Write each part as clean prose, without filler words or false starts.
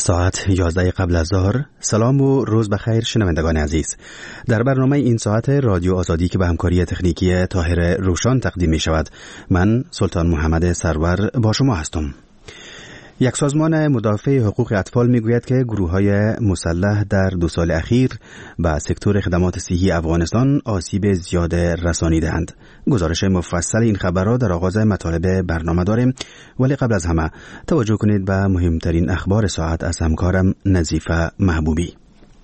ساعت 11 قبل از ظهر. سلام و روز بخیر شنوندگان عزیز. در برنامه این ساعت رادیو آزادی که به همکاری تکنیکی طاهر روشان تقدیم می شود، من سلطان محمد سرور با شما هستم. یک سازمان مدافع حقوق اطفال میگوید که گروه‌های مسلح در 2 سال اخیر به سکتور خدمات صحی افغانستان آسیب زیاد رسانیده‌اند. گزارش مفصل این خبر را در آغاز مطالب برنامه داریم، ولی قبل از همه توجه کنید به مهمترین اخبار ساعت از همکارم نظیفه محبوبی.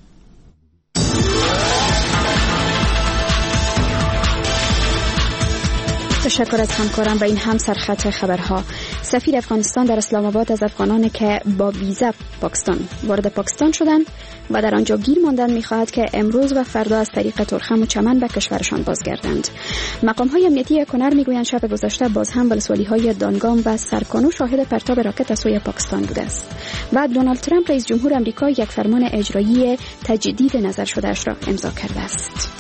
تشکر از همکارم و این هم سرخط خبرها. سفیر افغانستان در اسلام آباد از افغانان که با ویزا پاکستان وارد پاکستان شدند و در آنجا گیر ماندند می‌خواهد که امروز و فردا از طریق ترخم و چمن به کشورشان بازگردند. مقام‌های امنیتی کنر می‌گویند شب گذشته باز هم ولسوالی‌های دانگام و سرکانو شاهد پرتاب راکت از سوی پاکستان بوده است. و دونالد ترامپ رئیس جمهور آمریکا یک فرمان اجرایی تجدید نظر شده‌اش را امضا کرده است.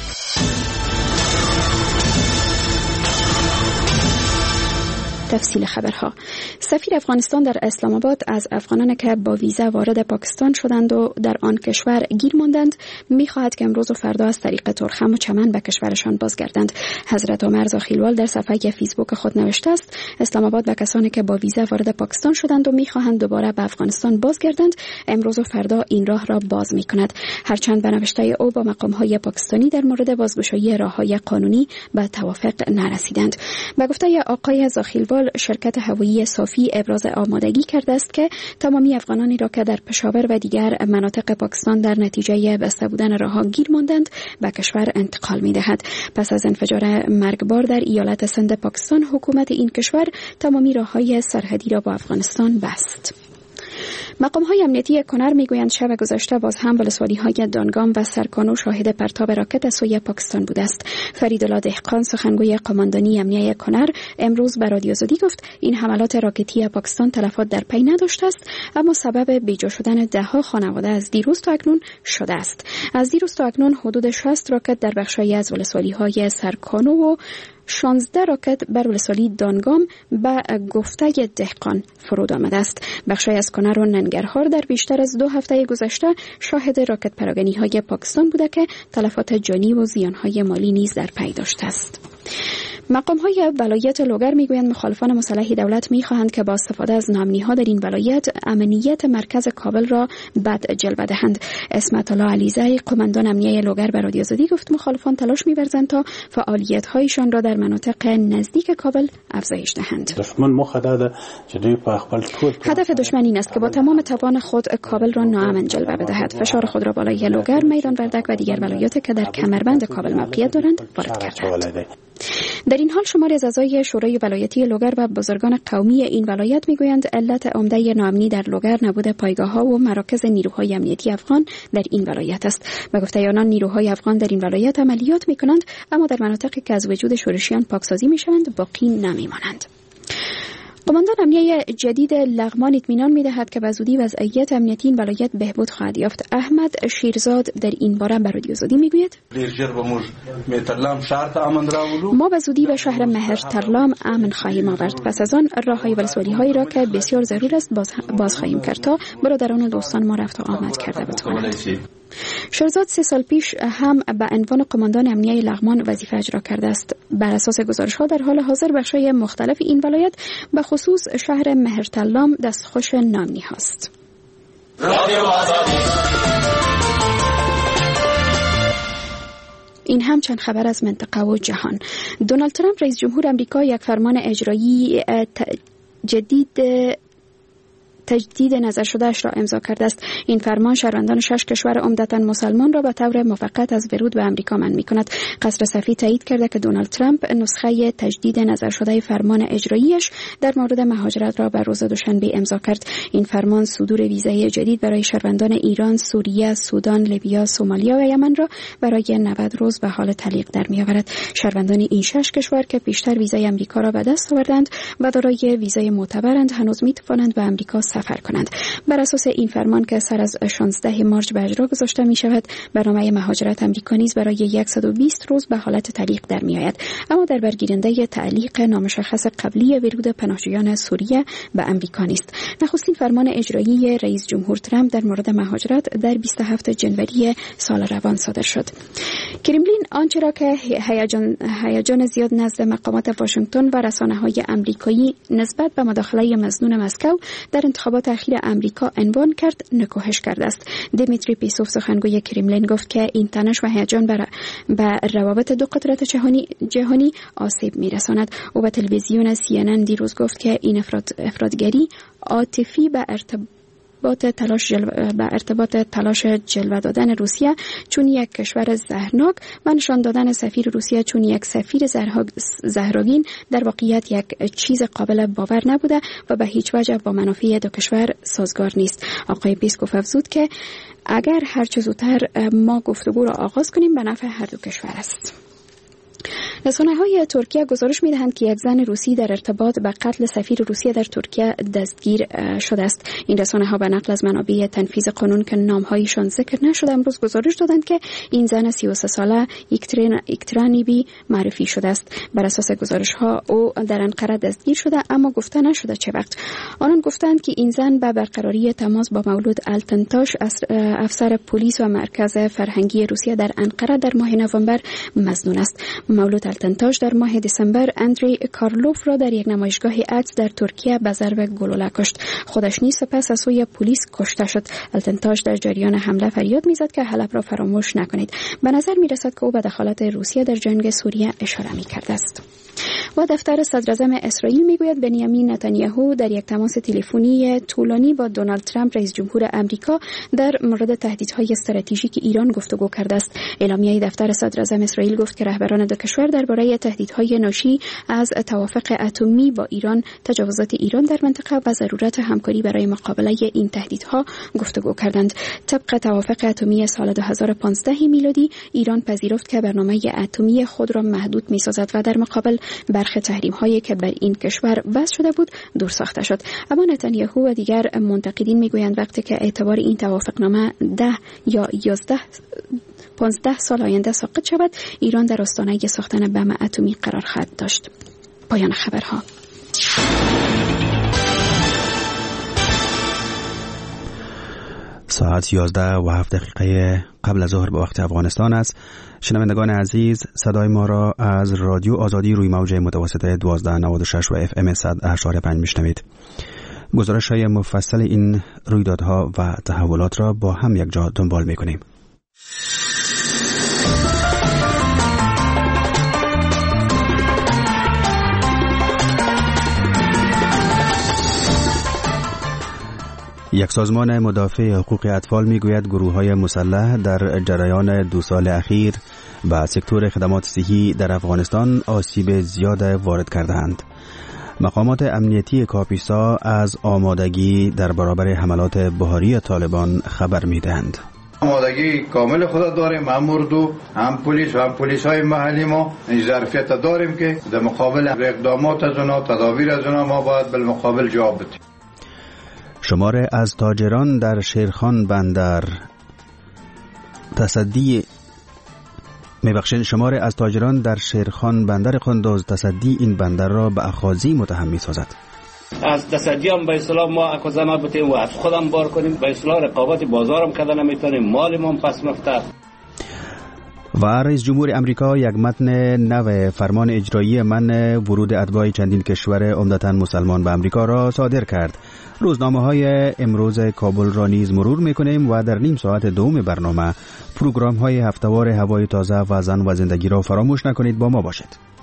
تفصیل خبرها. سفیر افغانستان در اسلام آباد از افغانان که با ویزا وارد پاکستان شدند و در آن کشور گیر ماندند می‌خواهد که امروز و فردا از طریق ترخم و چمن به کشورشان بازگردند. حضرت عمر زاخیلوال در صفحه فیسبوک خود نوشته است: اسلام آباد و کسانی که با ویزا وارد پاکستان شدند و می‌خواهند دوباره به افغانستان بازگردند امروز و فردا این راه را باز می‌کند. هرچند به نوشته او با مقام‌های پاکستانی در مورد بازگشایی راه‌های قانونی به توافق نرسیدند. به گفته آقای زاخیلوال شرکت هوایی صافی ابراز آمادگی کرده است که تمامی افغانانی را که در پشاور و دیگر مناطق پاکستان در نتیجه بسته بودن راه‌ها گیر ماندند به کشور انتقال می‌دهد. پس از انفجار مرگبار در ایالت سند پاکستان حکومت این کشور تمامی راه‌های سرحدی را با افغانستان بست. مقام‌های امنیتی کنر می‌گویند شب گذشته باز هم ولسوالی‌های دانگام و سرکانو شاهد پرتاب راکت از سوی پاکستان بوده است. فریدالله دهقان سخنگوی قماندانی امنیتی کنر امروز به رادیو آزادی گفت این حملات راکتی پاکستان تلفات در پی نداشته است، اما سبب بیجا شدن ده‌ها خانواده از دیروز تا اکنون شده است. از دیروز تا اکنون حدود 60 راکت در بخش‌هایی از ولسوالی‌های سرکانو و 16 راکت بر ولسوالی دانگام به گفته دهقان فرود آمده است. بخشی از کنر و ننگرهار در بیشتر از 2 هفته گذشته شاهد راکت پراگنی‌های پاکستان بوده که تلفات جانی و زیان‌های مالی نیز در پی داشته است. مقام‌های ولایت لوگر میگویند مخالفان مسلح دولت می‌خواهند که با استفاده از نامنی‌ها در این ولایت امنیت مرکز کابل را بد جلوه دهند. اسمت الله علیزی قماندان امنیه لوگر به رادیو آزادی گفت مخالفان تلاش می‌ورزند تا فعالیت‌هایشان را در مناطق نزدیک کابل افزایش دهند. هدف دشمن این است که با تمام توان خود کابل را ناامن جلوه بدهد. فشار خود را بالای لوگر، میدان وردک و دیگر ولایات که در کمربند کابل موقعیت دارند وارد کرده. در این حال شماری از اعضای شورای ولایتی لوگر و بزرگان قومی این ولایت میگویند علت عمده ناامنی در لوگر نبود پایگاه‌ها و مراکز نیروهای امنیتی افغان در این ولایت است. به گفته آنان نیروهای افغان در این ولایت عملیات میکنند، اما در مناطقی که از وجود شورشیان پاکسازی میشوند باقی نمیمانند. قماندان امنیه جدید لغمان اطمینان می‌دهد که به زودی وضعیت امنیتی این ولایت بهبود خواهد یافت. احمد شیرزاد در این باره به رادیو آزادی میگوید ما به زودی به شهر مهرترلام امن خواهیم آورد. پس از آن راه‌های ولسوالی‌هایی را که بسیار ضرور است باز خواهیم کرد تا برادران و دوستان ما رفت و آمد کرده بتوانند. شیرزاد 3 سال پیش هم به عنوان قماندان امنیه لغمان وظیفه اجرا کرده است. بر اساس گزارش‌ها در حال حاضر بخش‌های مختلف این ولایت به خصوص شهر مهرترلام دستخوش ناامنی هست. این هم چند خبر از منطقه و جهان. دونالد ترامپ رئیس جمهور آمریکا یک فرمان اجرایی تجدید نظر شده‌اش را امضا کرده است. این فرمان شهروندان 6 کشور عمدتاً مسلمان را به طور موقت از ورود به آمریکا منع می‌کند. قصر سفید تایید کرده که دونالد ترامپ نسخه تجدید نظر شده فرمان اجراییش در مورد مهاجرت را بر روز دوشنبه امضا کرد. این فرمان صدور ویزای جدید برای شهروندان ایران، سوریه، سودان، لیبیا، سومالیا و یمن را برای 90 روز به حال تعلیق در می‌آورد. شهروندان این 6 کشور که پیشتر ویزای آمریکا را به دست آوردند و دارای ویزای معتبرند هنوز می‌توانند به آمریکا سفر کنند. بر اساس این فرمان که سر از 16 مارچ به اجرا گذاشته می شود، برنامه مهاجرت امریکا نیز برای 120 روز به حالت تعلیق در می آید، اما در برگیرنده تعلیق نامشخص قبلی ورود پناهجویان سوریه به امریکا نیست. نخستین فرمان اجرایی رئیس جمهور ترامپ در مورد مهاجرت در 27 جنوری سال روان صادر شد. کرملین آنچه را که هیجان زیاد نزد مقامات واشنگتن و رسانه‌های آمریکایی نسبت به مداخله مظنون مسکو در انتخابات اخیر امریکا عنوان کرد، نکوهش کرده است. دیمیتری پیسوف سخنگوی کرملین گفت که این تنش و هیجان به روابط دو قدرت جهانی آسیب می‌رساند. او به تلویزیون CNN دیروز گفت که این افراطگری عاطفی به ارتباط تلاش جلوه دادن روسیه چون یک کشور زهرناک و نشان دادن سفیر روسیه چون یک سفیر زهرآگین در واقعیت یک چیز قابل باور نبوده و به هیچ وجه با منافع دو کشور سازگار نیست. آقای پیسکوف افزود که اگر هر چه زودتر ما گفتگو را آغاز کنیم به نفع هر دو کشور است. رسانه‌های ترکیه گزارش می‌دهند که یک زن روسی در ارتباط با قتل سفیر روسیه در ترکیه دستگیر شده است. این رسانه‌ها به نقل از منابع تنفیذ قانون که نام‌هایشان ذکر نشده امروز گزارش دادند که این زن 33 ساله اکترانیبی معرفی شده است. بر اساس گزارش‌ها او در انقره دستگیر شده اما گفته نشده چه وقت. آنان گفتند که این زن به برقراری تماس با مولود آلتنتاش افسر پلیس و مرکز فرهنگی روسیه در انقره در ماه نوامبر مظنون است. مولود آلتنتاش در ماه دسامبر اندری کارلوف را در یک نمایشگاه عکس در ترکیه به ضرب گلوله کشت. خودش نیز سپس از سوی پلیس کشته شد. آلتنتاش در جریان حمله فریاد میزد که حلب را فراموش نکنید. به نظر میرسد که او به دخالت روسیه در جنگ سوریه اشاره میکرده است. و دفتر صدراعظم اسرائیل میگوید بنیامین نتانیاهو در یک تماس تلفنی طولانی با دونالد ترامپ رئیس جمهور آمریکا در مورد تهدیدهای استراتژیک ایران گفتگو کرده است. اعلامیه دفتر صدراعظم اسرائیل گفت که رهبران دو کشور درباره تهدیدهای ناشی از توافق اتمی با ایران، تجاوزات ایران در منطقه و ضرورت همکاری برای مقابله این تهدیدها گفتگو کردند. طبق توافق اتمی سال 2015 میلادی ایران پذیرفت که برنامه اتمی خود را محدود می‌سازد و در مقابل برخی تحریم‌هایی که بر این کشور وضع شده بود دور ساخته شد. اما نتانیاهو و دیگر منتقدین میگویند وقتی که اعتبار این توافقنامه 10 یا 15 سال آینده ساقط شود، ایران در آستانه ساختن بم اتمی قرار خواهد داشت. پایان خبرها. ساعت 11:07 قبل از ظهر به وقت افغانستان است. شنوندگان عزیز، صدای ما را از رادیو آزادی روی موج متوسط 1296 و FM 100.5 میشنوید. گزارش‌های مفصل این رویدادها و تحولات را با هم یک جا دنبال می‌کنیم. یک سازمان مدافع حقوق اطفال میگوید گروه‌های مسلح در جریان 2 سال اخیر به سکتور خدمات صحی در افغانستان آسیب زیاد وارد کرده‌اند. مقامات امنیتی کاپیسا از آمادگی در برابر حملات بهاری طالبان خبر می‌دهند. آمادگی کامل خود داریم، هم اردو هم پلیس و هم پلیس های محلی ما این ظرفیت داریم که در مقابل اقدامات از اونا، تدابیر از اونا ما باید بالمقابل جواب بدیم. شمار از تاجران در شیرخان بندر قندوز تصدی این بندر را به اخاذی متهم می‌سازد. از تصدی هم به اصطلاح ما اخاذه نبودیم و از خودم بار کنیم، به اصطلاح رقابت بازارم کردن نمیتونیم، مال ما پس مفته. و رئیس جمهور امریکا یک متن نو فرمان اجرایی منع ورود اتباع چندین کشور عمدتاً مسلمان به امریکا را صادر کرد. روزنامه‌های امروز کابل را نیز مرور می‌کنیم و در نیم ساعت دوم برنامه پروگرام‌های هفته‌وار هوای تازه و زن و زندگی را فراموش نکنید، با ما باشید.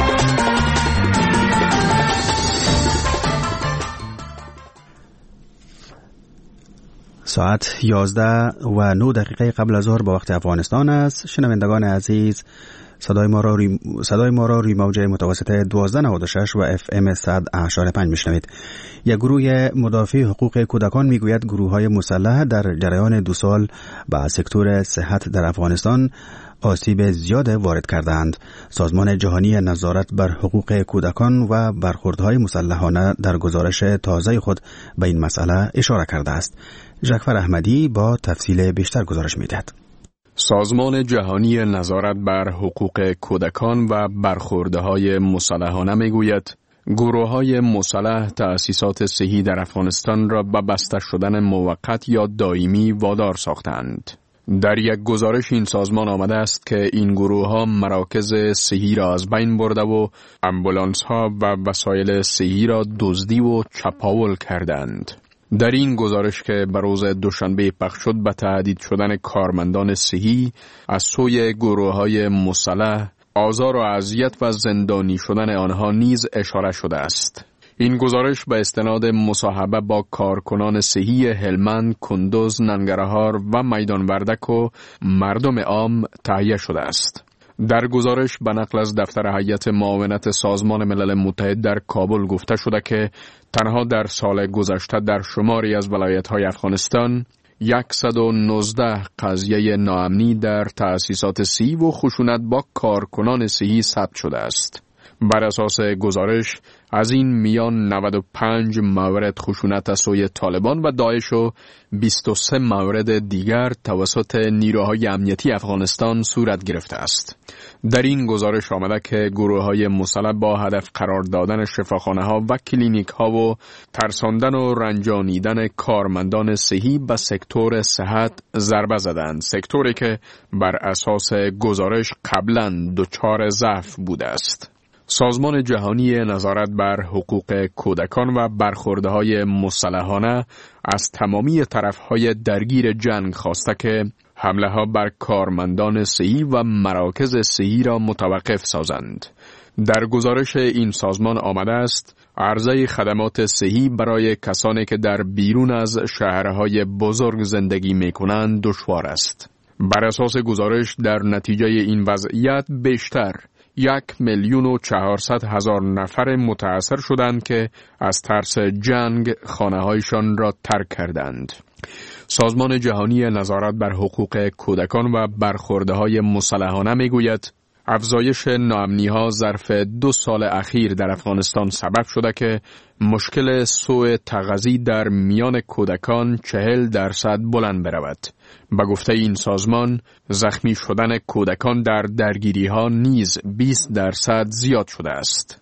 ساعت 11:09 قبل از ظهر به وقت افغانستان است. شنوندگان عزیز، صدای ما را روی موج متوسط 1296 و FM 100.5 میشنوید. یک گروه مدافع حقوق کودکان میگوید گروه‌های مسلح در جریان 2 سال به سکتور صحت در افغانستان آسیب زیاد وارد کردند. سازمان جهانی نظارت بر حقوق کودکان و برخوردهای مسلحانه در گزارش تازه خود به این مسئله اشاره کرده است. جعفر احمدی با تفصیل بیشتر گزارش می‌دهد. سازمان جهانی نظارت بر حقوق کودکان و برخوردهای مسلحانه میگوید گروه‌های مسلح تأسیسات صحی در افغانستان را به بسته شدن موقت یا دائمی وادار ساختند. در یک گزارش این سازمان آمده است که این گروه‌ها مراکز صحی را از بین برده و آمبولانس‌ها و وسایل صحی را دزدی و چپاول کردند. در این گزارش که به روز دوشنبه پخش شد به تهدید شدن کارمندان صحی از سوی گروه‌های مسلح، آزار و اذیت و زندانی شدن آنها نیز اشاره شده است. این گزارش به استناد مصاحبه با کارکنان صحی هلمند، کندوز، ننگرهار و میدان وردک و مردم عام تهیه شده است. در گزارش به نقل از دفتر هیئت معاونت سازمان ملل متحد در کابل گفته شده که تنها در سال گذشته در شماری از ولایت‌های افغانستان 119 قضیه ناامنی در تأسیسات صحی و خشونت با کارکنان صحی ثبت شده است. بر اساس گزارش از این میان 95 مورد خشونت از سوی طالبان و داعش و 23 مورد دیگر توسط نیروهای امنیتی افغانستان صورت گرفته است. در این گزارش آمده که گروه‌های مسلح با هدف قرار دادن شفاخانه‌ها و کلینیک‌ها و ترساندن و رنجانیدن کارمندان صحی به سکتور صحت ضربه زدند، سکتوری که بر اساس گزارش قبلاً دچار ضعف بوده است. سازمان جهانی نظارت بر حقوق کودکان و برخوردهای مسلحانه از تمامی طرفهای درگیر جنگ خواسته که حمله ها بر کارمندان صحی و مراکز صحی را متوقف سازند. در گزارش این سازمان آمده است عرضه خدمات صحی برای کسانی که در بیرون از شهرهای بزرگ زندگی می کنند دشوار است. بر اساس گزارش در نتیجه این وضعیت بیشتر 1,400,000 نفر متاثر شدند که از ترس جنگ خانه‌هایشان را ترک کردند. سازمان جهانی نظارت بر حقوق کودکان و برخوردهای مسلحانه میگوید افزایش ناامنی‌ها ظرف 2 سال اخیر در افغانستان سبب شده که مشکل سوء تغذیه در میان کودکان 40% بلند برود. به گفته این سازمان زخمی شدن کودکان در درگیری‌ها نیز 20% زیاد شده است.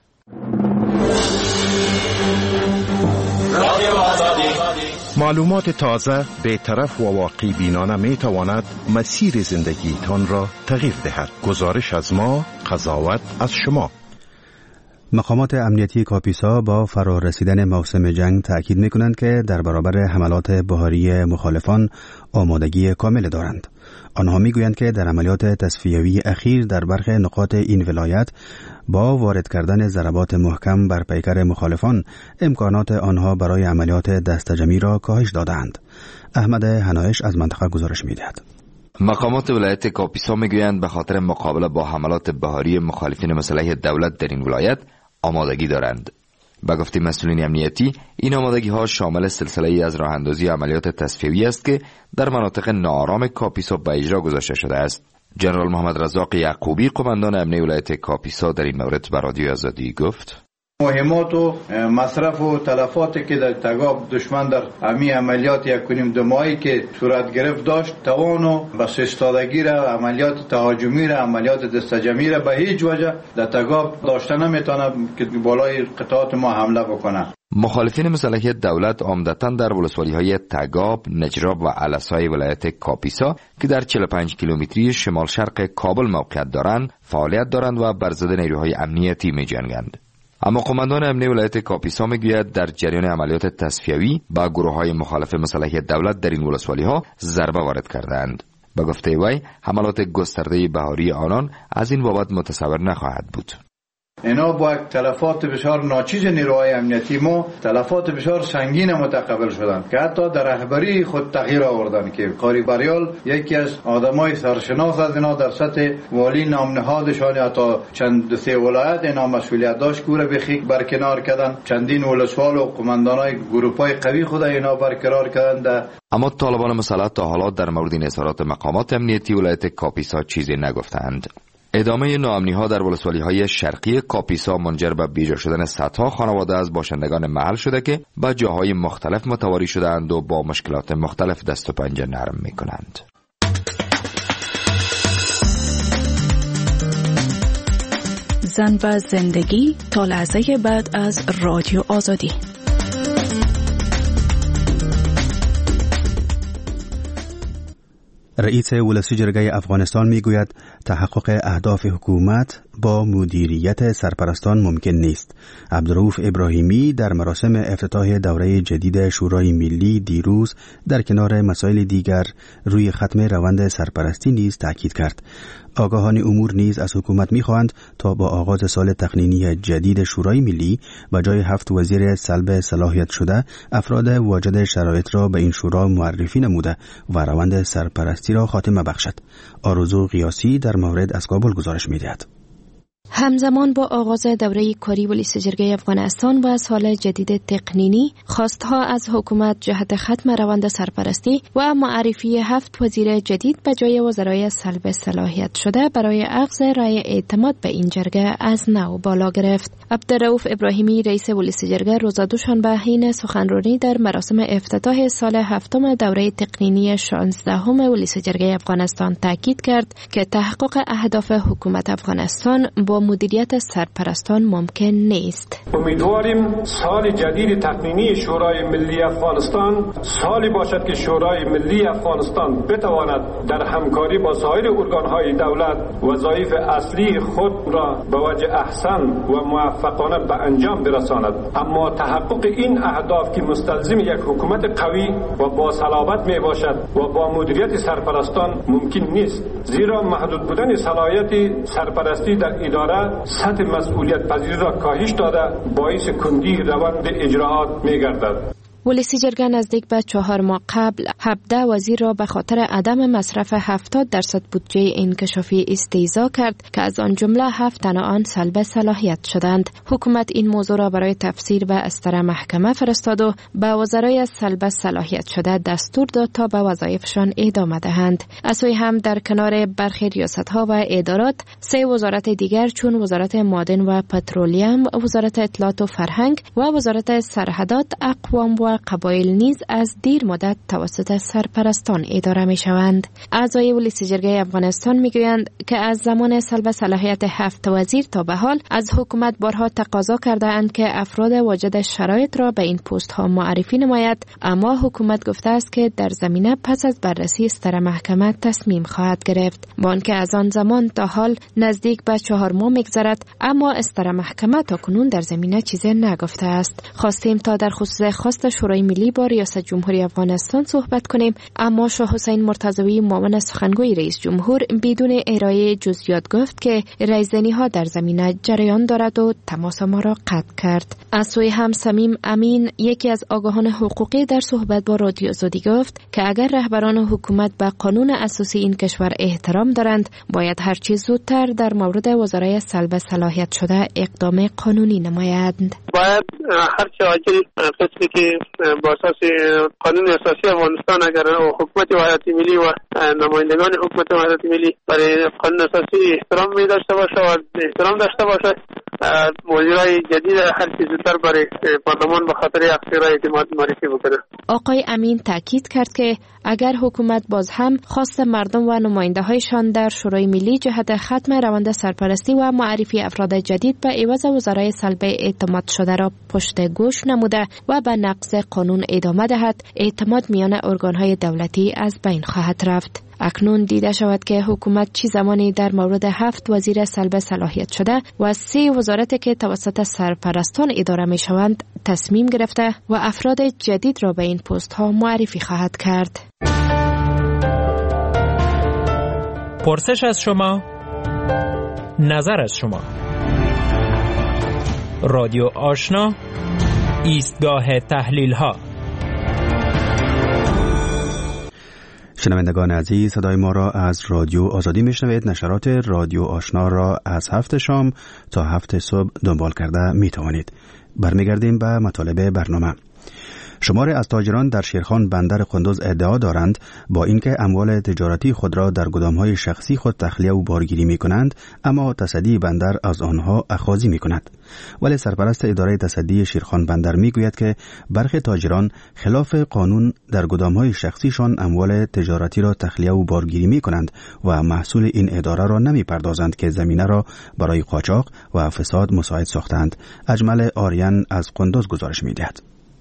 معلومات تازه به طرف و واقعی بینانه می تواند مسیر زندگی تان را تغییر دهد. گزارش از ما، قضاوت از شما. مقامات امنیتی کاپیسا با فرا رسیدن موسم جنگ تأکید می کنند که در برابر حملات بهاری مخالفان آمادگی کامل دارند. آنها می گویند که در عملیات تصفیوی اخیر در برخی نقاط این ولایت با وارد کردن ضربات محکم بر پیکر مخالفان امکانات آنها برای عملیات دستجمعی را کاهش دادند. احمد هنایش از منطقه گزارش می دهد. مقامات ولایت کاپیسا میگویند به خاطر مقابله با حملات بهاری مخالفین مسلح دولت در این ولایت آمادگی دارند. به گفته مسئولین امنیتی این آمادگی ها شامل سلسله ای از راه اندازی عملیات تصفیوی است که در مناطق ناآرام کاپیسا به اجرا گذاشته شده است. جنرال محمد رزاق یعقوبی قماندان امنیه ولایت کاپیسا در این مورد به رادیو آزادی گفت مهمات و مصرف و تلفاتی که در تگاب دشمن در امی عملیات 1.5-2 ماهی که صورت گرفت داشت توانو بس ایستادگی را، عملیات تهاجمی را، عملیات دستجمعی را به هیچ وجه در تگاب داشته نمیتونه که بالای قطعات ما حمله بکنه. مخالفین مسلح دولت عمدتاً در ولسوالی‌های تگاب، نجراب و علسای ولایت کاپیسا که در 45 کیلومتری شمال شرق کابل موقعیت دارند، فعالیت دارند و بر ضد نیروهای امنیتی می‌جنگند. اما قماندان امنیه ولایت کاپیسا میگوید در جریان عملیات تصفیوی با گروه‌های مخالف مسلح دولت در این ولسوالی‌ها ضربه وارد کردند. به گفته وی حملات گسترده بهاری آنان از این بابت متصور نخواهد بود. اینا با یک تلفات بسیار ناچیز نیروهای امنیتی ما تلفات بسیار سنگین متقبل شدند که حتی در رهبری خود تغییر آوردن که قاری بریال یکی از آدمای سرشناس از اینا در سطح والی نام نهادشان حتی چند سه ولایت اینا مسئولیت داشت کوره بخیک برکنار کردن، چندین ولسوال و قماندانای گروپای قوی خود اینا برقرار کردند. اما طالبان مسلح تا حالا در مورد این اظهارات مقامات امنیتی ولایت کاپیسا چیزی نگفتند. ادامه ناامنی‌ها در ولسوالی‌های شرقی کاپیسا منجر به بیجا شدن صدها خانواده از باشندگان محل شده که به جاهای مختلف متواری شده‌اند و با مشکلات مختلف دست و پنجه نرم می‌کنند. زن و زندگی تا لحظه بعد از رادیو آزادی. رئیس ولسی جرگه افغانستان میگوید تحقق اهداف حکومت با مدیریت سرپرستان ممکن نیست. عبدالرؤوف ابراهیمی در مراسم افتتاح دوره جدید شورای ملی دیروز در کنار مسائل دیگر روی ختم روند سرپرستی نیز تاکید کرد. آگاهان امور نیز از حکومت می‌خواهند تا با آغاز سال تقنینی جدید شورای ملی با جای 7 وزیر سلب صلاحیت شده افراد واجد شرایط را به این شورا معرفی نموده و روند سرپرستی را خاتمه بخشد. آرزو قیاسی در مورد از کابل گزارش می‌دهد. همزمان با آغاز دوره کاری ولایت جرگه افغانستان و سال جدید تقنینی، خواستها از حکومت جهت ختم روند سرپرستی و معرفی 7 وزیر جدید به جای وزرای سلب صلاحیت شده برای اخذ رای اعتماد به این جرگه از نو بالا گرفت. عبدالرؤوف ابراهیمی رئیس ولایت جرگه روز دوشنبه حین سخنرانی در مراسم افتتاح سال 7 دوره تقنینی 16 ولایت جرگه افغانستان تاکید کرد که تحقق اهداف حکومت افغانستان با مدیریت سرپرستان ممکن نیست. امیدواریم سال جدید تقنینی شورای ملی افغانستان سالی باشد که شورای ملی افغانستان بتواند در همکاری با سایر ارگان‌های دولت وظایف اصلی خود را به وجه احسن و موفقانه به انجام برساند. اما تحقق این اهداف که مستلزم یک حکومت قوی و با صلابت می باشد و با مدیریت سرپرستان ممکن نیست، زیرا محدود بودن صلاحیت سرپرستی در اداره سطح مسئولیت پذیری را کاهش داده باعث کندی روند اجراعات می گردد. ولایت جرگه نزدیک به 4 ماه قبل 17 وزیر را به خاطر عدم مصرف 70% بودجه انکشافی استیضاح کرد که از آن جمله 7 تن آن سلب صلاحیت شدند. حکومت این موضوع را برای تفسیر به استر محکمه فرستاد و به وزرای سلب صلاحیت شده دستور داد تا به وظایفشان ادامه دهند. از سوی هم در کنار برخی ریاست‌ها و ادارات 3 وزارت دیگر چون وزارت معدن و پترولیم، وزارت اطلاعات و فرهنگ و وزارت سرحدات، اقوام و قبایل نیز از دیر مدت توسط سرپرستان اداره می شوند. اعضای ولایت جرگه افغانستان می گویند که از زمان سلب صلاحیت 7 وزیر تا به حال از حکومت بارها تقاضا کرده اند که افراد واجد شرایط را به این پست ها معرفی نماید، اما حکومت گفته است که در زمینه پس از بررسی استر محکمه تصمیم خواهد گرفت. با آنکه از آن زمان تا حال نزدیک به 4 ماه می‌گذرد، اما استر محکمه تا کنون در زمینه چیزی نگفته است. خواستیم تا در خصوص خواست شورای ملی با ریاست جمهوری افغانستان صحبت کنیم، اما شاه حسین مرتضوی معاون سخنگوی رئیس جمهور بدون ارائه جزئیات گفت که رایزنی‌ها در زمینه جریان دارد و تماس ما را قطع کرد. از سوی هم صمیم امین یکی از آگاهان حقوقی در صحبت با رادیو آزادی گفت که اگر رهبران حکومت به قانون اساسی این کشور احترام دارند، باید هر چیز زودتر در مورد وزرای سلب صلاحیت شده اقدام قانونی نمایند. باید هر چه عاجل قسمی که با اساس قانون اساسی افغانستان اگر حکومت وحدت ملی و نمایندگان حکومت وحدت ملی برای قانون اساسی احترام می داشته باشه و احترام داشته باشه، وزرای جدید هر چیز زودتر برای پارلمان به خاطر اختیار اعتماد معرفی بکنه. آقای امین تاکید کرد که اگر حکومت باز هم خواست مردم و نماینده‌هایشان در شورای ملی جهت ختم روند سرپرستی و معرفی افراد جدید به عوض وزرای سلب اعتماد شده را پشت گوش نموده و به نقض قانون ادامه دهد، اعتماد میان ارگان‌های دولتی از بین خواهد رفت. اکنون دیده شود که حکومت چه زمانی در مورد 7 وزیر سلب صلاحیت شده و 3 وزارت که توسط سرپرستان اداره می شوند تصمیم گرفته و افراد جدید را به این پست ها معرفی خواهد کرد. پرسش از شما، نظر از شما. رادیو آشنا، ایستگاه تحلیل ها. شنوندگان عزیز، صدای ما را از رادیو آزادی میشنوید. نشرات رادیو آشنا را از 7 شام تا 7 صبح دنبال کرده میتوانید. برمیگردیم به مطالب برنامه. شماری از تاجران در شیرخان بندر قندوز ادعا دارند با اینکه اموال تجارتی خود را در گدام‌های شخصی خود تخلیه و بارگیری می‌کنند، اما تصدی بندر از آنها اخاذی می‌کند. ولی سرپرست اداره تصدی شیرخان بندر می‌گوید که برخی تاجران خلاف قانون در گدام‌های شخصیشان اموال تجارتی را تخلیه و بارگیری می‌کنند و محصول این اداره را نمی‌پردازند که زمینه را برای قاچاق و فساد مساعد ساختند. اجمل آریان از قندوز گزارش می‌دهد.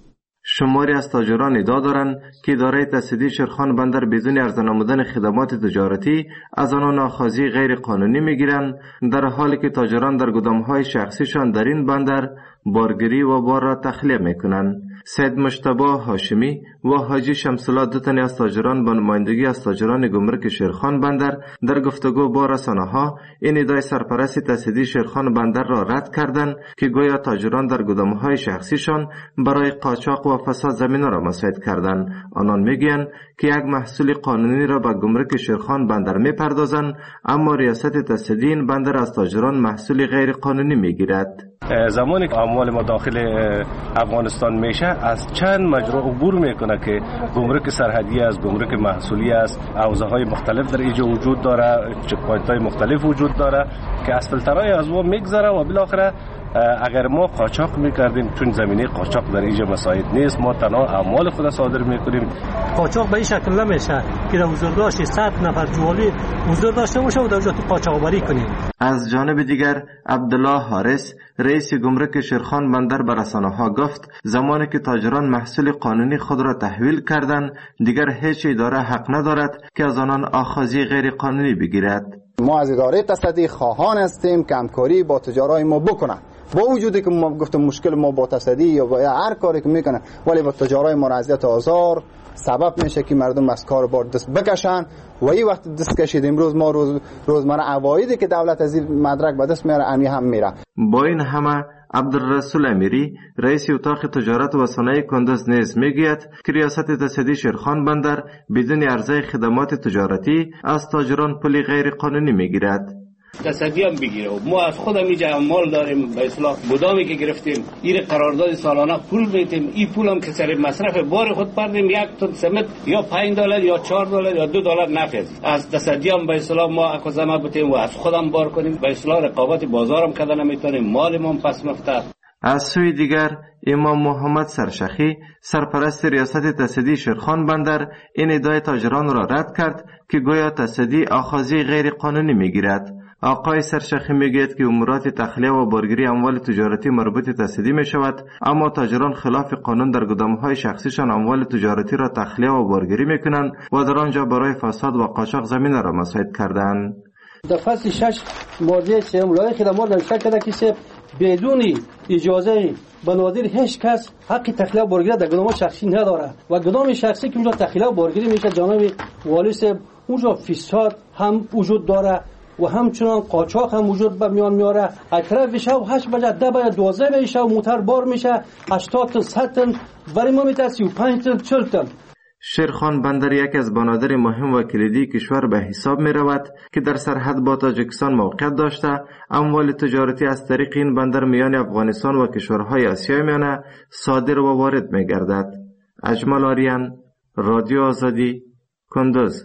شماری از تاجران ادعا دارند که اداره تصدی شیرخان بندر بدون عرضه نمودن خدمات تجارتی از آنها ناخوازی غیر قانونی میگیرند، در حالی که تاجران در گدام‌های شخصیشان در این بندر بارگیری و بار را تخلیه میکنند. سید مجتبی هاشمی و حاجی شمس‌الله، دو تن از تاجران با نمایندگی از تاجران گمرک شیرخان بندر در گفتگو با رسانه‌ها این ادعای سرپرست تصدی شیرخان بندر را رد کردند که گویا تاجران در گدام‌های شخصیشان برای قاچاق و فساد زمینه را مساعد کردند. آنان میگویند که یک محصول قانونی را به گمرک شیرخان بندر میپردازند، اما ریاست تصدی این بندر از تاجران محصول غیر قانونی میگیرد. زمانی که اموال ما داخل افغانستان میشه از چند مجرا عبور میکنه که گمرک سرحدی است، گمرک محصولی است، حوزه های مختلف در اینجا وجود داره، چک پوینت های مختلف وجود داره که از فلترهای از او میگذره و بالاخره اگر ما قاچاق میکردیم، چون زمینه قاچاق در اینجا مساعد نیست، ما تنها اموال خود صادر میکنیم. قاچاق به این شکل نمیشه که در حضور داشت 100 نفر جوالی حضور داشته باشه و در اونجا تو قاچاق بری کنیم. از جانب دیگر عبدالله حارس، رئیس گمرک شیرخان بندر به رسانه‌ها گفت زمانی که تاجران محصول قانونی خود را تحویل کردند، دیگر هیچ اداره حق ندارد که از آنان آخذی غیر قانونی بگیرد. ما از اداره تصدی خواهان هستیم که همکاری با تجارای ما بکنن، با وجودی که ما گفتم مشکل ما با تصدی یا با هر کاری که میکنن، ولی با تجارای ما اذیت و آزار سبب میشه که مردم از کار بار دست بکشن و این وقت دست کشید. امروز ما روزمره عوایدی که دولت از این مدرک به دست میاره امی هم میره. با این همه عبدالرسول امیری، رئیس اتاق تجارت و صنایع قندوز نیز میگوید که ریاست تصدی شیرخان بندر بدون عرضه خدمات تجارتی از تاجران پول غیر قانونی میگیرد. تصدی هم بگیره و ما از خودم اینجا مال داریم، به اصطلاح گدامی که گرفتیم این قرارداد سالانه پول میتیم، این پول هم که سر مصرف بار خود پردیم، یک تن سمت یا $5 یا $4 یا $2 نفع از تصدی هم به اصطلاح ما اخذنا بتیم و از خودم بار کنیم، به اصطلاح رقابت بازارم کردن نمیتونیم، مال ما پس مفته. از سوی دیگر امام محمد سرشخی، سرپرست ریاست تصدی شیرخان بندر، این ادعای تاجران را رد کرد که گویا تصدی آخذی غیر قانونی میگیرد. آقای سرشخی میگوید که امورات تخلیه و بارگیری اموال تجارتی مربوط تصدی می شود، اما تاجران خلاف قانون در گدام‌های شخصیشان اموال تجارتی را تخلیه و بارگیری میکنند و در آنجا برای فساد و قاچاق زمینه را مساعد کردند. در فصل 6 ماده سوم لایحه خدمات نوشته کرده که بدون اجازه بنادر هیچ کس حق تخلیه و بارگیری در گدام شخصی نداره و گدام شخصی که اونجا تخلیه و بارگیری میشه جناب والی صاحب، اونجا فساد هم وجود داره و همچنان قاچاق هم وجود به میان میاره. از طرف شب 8 بجه 10 بجه 12 بجه شب موتر بار میشه 80 تا 100 تن ولی ما میتونه 35 تن 40 تن. شیرخان بندر یکی از بنادر مهم و کلیدی کشور به حساب می رود که در سرحد با تاجیکستان موقعیت داشته. اموال تجارتی از طریق این بندر میان افغانستان و کشورهای آسیای میانه صادر و وارد می گردد. اجمل آریان، رادیو آزادی، قندوز.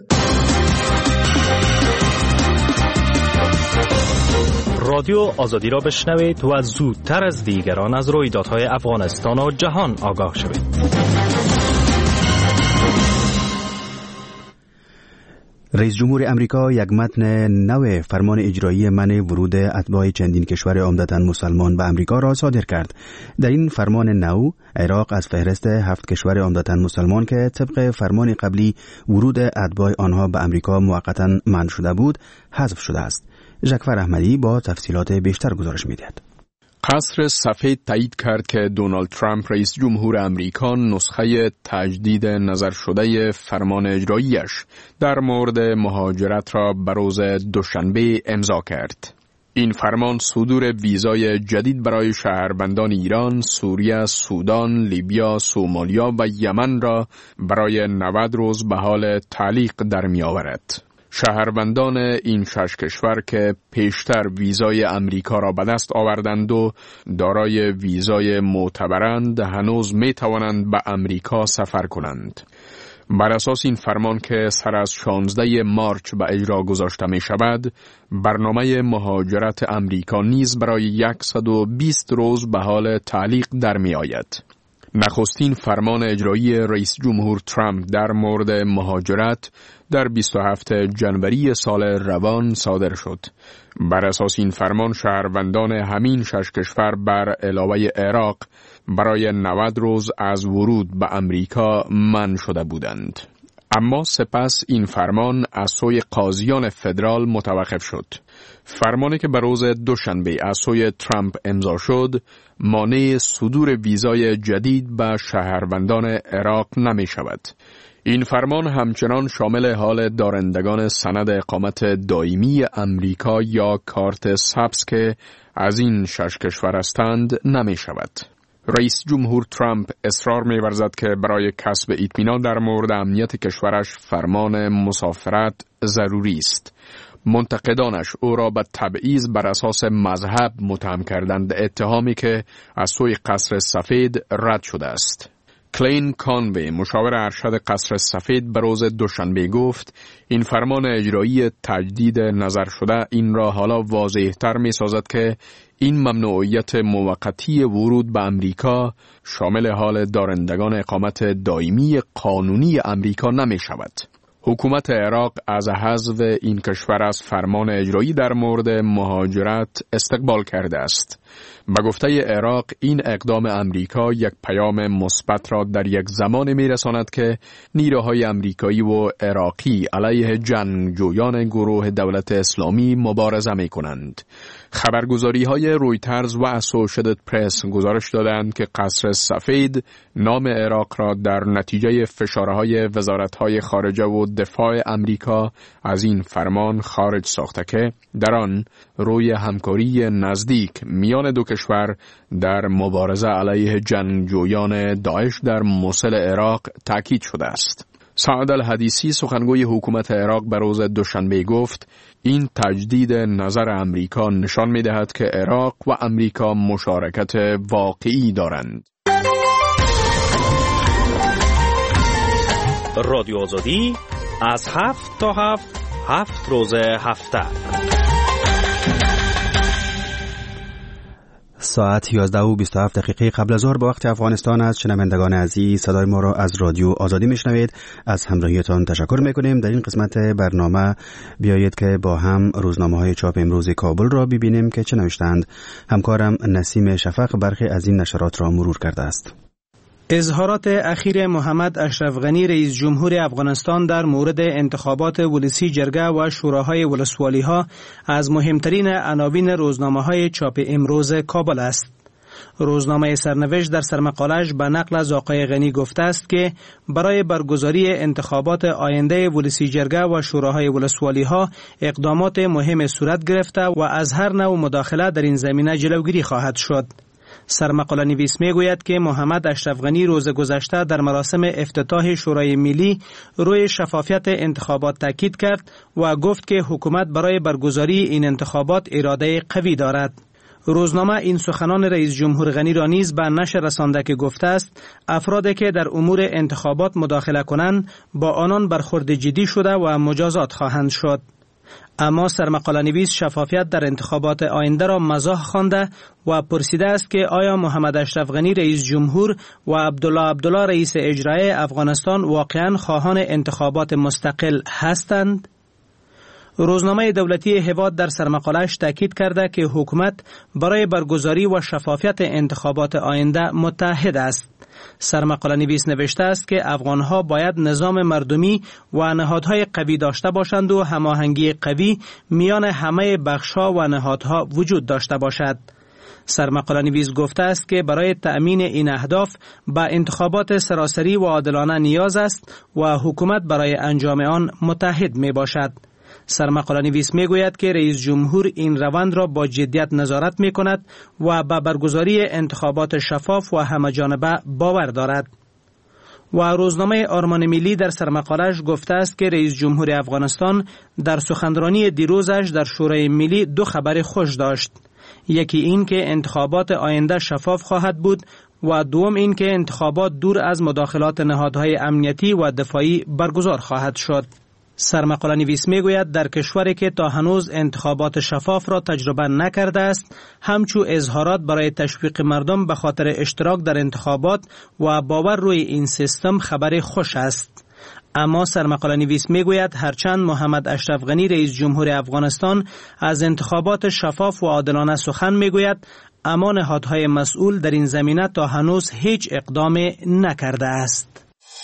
رادیو آزادی را بشنوید و زودتر از دیگران از رویدادهای افغانستان و جهان آگاه شوید. رئیس جمهور امریکا یک متن نو فرمان اجرایی منع ورود اتباع چندین کشور عمدتاً مسلمان به امریکا را صادر کرد. در این فرمان نو عراق از فهرست 7 کشور عمدتاً مسلمان که طبق فرمان قبلی ورود اتباع آنها به امریکا موقتاً منع شده بود حذف شده است. جعفر احمدی با تفصیلات بیشتر گزارش می‌دهد. قصر سفید تایید کرد که دونالد ترامپ رئیس جمهور امریکا نسخه تجدید نظر شده فرمان اجراییش در مورد مهاجرت را به روز دوشنبه امضا کرد. این فرمان صدور ویزای جدید برای شهروندان ایران، سوریه، سودان، لیبیا، سومالیا و یمن را برای 90 روز به حال تعلیق در می آورد. شهروندان این 6 کشور که پیشتر ویزای امریکا را به دست آوردند و دارای ویزای معتبرند هنوز می توانند به امریکا سفر کنند. بر اساس این فرمان که سر از 16 مارچ به اجرا گذاشته می شود، برنامه مهاجرت امریکا نیز برای 120 روز به حال تعلیق در می آید. نخستین فرمان اجرایی رئیس جمهور ترامپ در مورد مهاجرت در 27 جنوری سال روان صادر شد. بر اساس این فرمان شهروندان همین 6 کشور بر علاوه عراق برای 90 روز از ورود به امریکا منع شده بودند. اما سپس این فرمان از سوی قاضیان فدرال متوقف شد. فرمانی که به روز دوشنبه از سوی ترامپ امضا شد، مانع صدور ویزای جدید به شهروندان عراق نمی شود. این فرمان همچنان شامل حال دارندگان سند اقامت دائمی امریکا یا کارت سبز که از این 6 کشور هستند نمی شود. رئیس جمهور ترامپ اصرار می‌ورزد که برای کسب اطمینان در مورد امنیت کشورش فرمان مسافرت ضروری است. منتقدانش او را به تبعیض بر اساس مذهب متهم کردند، اتهامی که از سوی قصر سفید رد شده است. کلین کانوی مشاور ارشد قصر سفید به روز دوشنبه گفت این فرمان اجرایی تجدید نظر شده این را حالا واضح‌تر می‌سازد که این ممنوعیت موقتی ورود به امریکا شامل حال دارندگان اقامت دائمی قانونی امریکا نمی شود. حکومت عراق از حذف این کشور از فرمان اجرایی در مورد مهاجرت استقبال کرده است. به گفته عراق این اقدام امریکا یک پیام مثبت را در یک زمان می‌رساند که نیروهای امریکایی و عراقی علیه جنگجویان گروه دولت اسلامی مبارزه می‌کنند. خبرگزاری‌های رویترز و اسوشییتد پرس گزارش دادند که قصر سفید نام عراق را در نتیجه فشارهای وزارت‌های خارجه و دفاع امریکا از این فرمان خارج ساخته که در آن روی همکاری نزدیک میان دو کشور در مبارزه علیه جنگجویان داعش در موصل عراق تاکید شده است. سعد الحدیثی سخنگوی حکومت عراق به روز دوشنبه گفت این تجدید نظر امریکا نشان می‌دهد که عراق و امریکا مشارکت واقعی دارند. رادیو آزادی از 7 تا 7 روز هفته. ساعت 11:27 قبل از ظهر به وقت افغانستان از شنوندگان عزیز صدای ما را از رادیو آزادی میشنوید. از همراهیتان تشکر میکنیم. در این قسمت برنامه بیایید که با هم روزنامه‌های چاپ امروز کابل را ببینیم که چه نوشتند. همکارم نسیم شفق برخی از این نشرات را مرور کرده است. اظهارات اخیر محمد اشرف غنی رئیس جمهور افغانستان در مورد انتخابات ولسی جرگه و شوراهای ولسوالی‌ها از مهمترین عناوین روزنامه‌های چاپ امروز کابل است. روزنامه سرنوشت در سرمقاله‌اش به نقل از آقای غنی گفته است که برای برگزاری انتخابات آینده ولسی جرگه و شوراهای ولسوالی‌ها اقدامات مهم صورت گرفته و از هر نوع مداخله در این زمینه جلوگیری خواهد شد. سرمقاله نویس میگوید که محمد اشرف غنی روز گذشته در مراسم افتتاح شورای ملی روی شفافیت انتخابات تاکید کرد و گفت که حکومت برای برگزاری این انتخابات اراده قوی دارد. روزنامه این سخنان رئیس جمهور غنی را نیز به نشر رسانده که گفته است افرادی که در امور انتخابات مداخله کنند با آنان برخورد جدی شده و مجازات خواهند شد. اما سرمقاله نویس شفافیت در انتخابات آینده را مزاح خوانده و پرسیده است که آیا محمد اشرف غنی رئیس جمهور و عبدالله رئیس اجرایی افغانستان واقعاً خواهان انتخابات مستقل هستند؟ روزنامه دولتی هواد در سرمقاله‌اش تاکید کرده که حکومت برای برگزاری و شفافیت انتخابات آینده متحد است. سرمقاله نویس نوشته است که افغانها باید نظام مردمی و نهادهای قوی داشته باشند و هماهنگی قوی میان همه بخش‌ها و نهادها وجود داشته باشد. سرمقاله نویس گفته است که برای تأمین این اهداف به انتخابات سراسری و عادلانه نیاز است و حکومت برای انجام آن متحد می باشد. سرمقاله نویس می گوید که رئیس جمهور این روند را با جدیت نظارت می کند و به برگزاری انتخابات شفاف و همه‌جانبه باور دارد. و روزنامه آرمان ملی در سرمقاله‌اش گفته است که رئیس جمهور افغانستان در سخنرانی دیروزش در شورای ملی 2 خبر خوش داشت. یکی این که انتخابات آینده شفاف خواهد بود و دوم این که انتخابات دور از مداخلات نهادهای امنیتی و دفاعی برگزار خواهد شد. سرمقاله نویس می گوید در کشوری که تا هنوز انتخابات شفاف را تجربه نکرده است، همچو اظهارات برای تشویق مردم به خاطر اشتراک در انتخابات و باور روی این سیستم خبر خوش است. اما سرمقاله نویس می گوید هرچند محمد اشرف غنی رئیس جمهور افغانستان از انتخابات شفاف و عادلانه سخن می گوید، اما نهادهای مسئول در این زمینه تا هنوز هیچ اقدام نکرده است.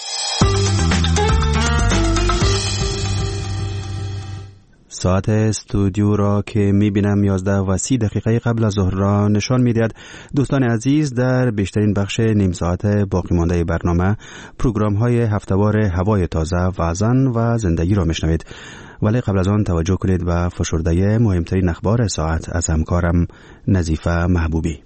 ساعت استودیو را که می‌بینم 11:30 قبل از ظهر را نشان می‌دهد. دوستان عزیز، در بیشترین بخش نیم ساعت باقی مانده برنامه پروگرام‌های هفته‌وار هوای تازه و زن و زندگی را می‌شنوید. ولی قبل از آن توجه کنید به فشرده مهمترین اخبار ساعت از همکارم نظیفه محبوبی.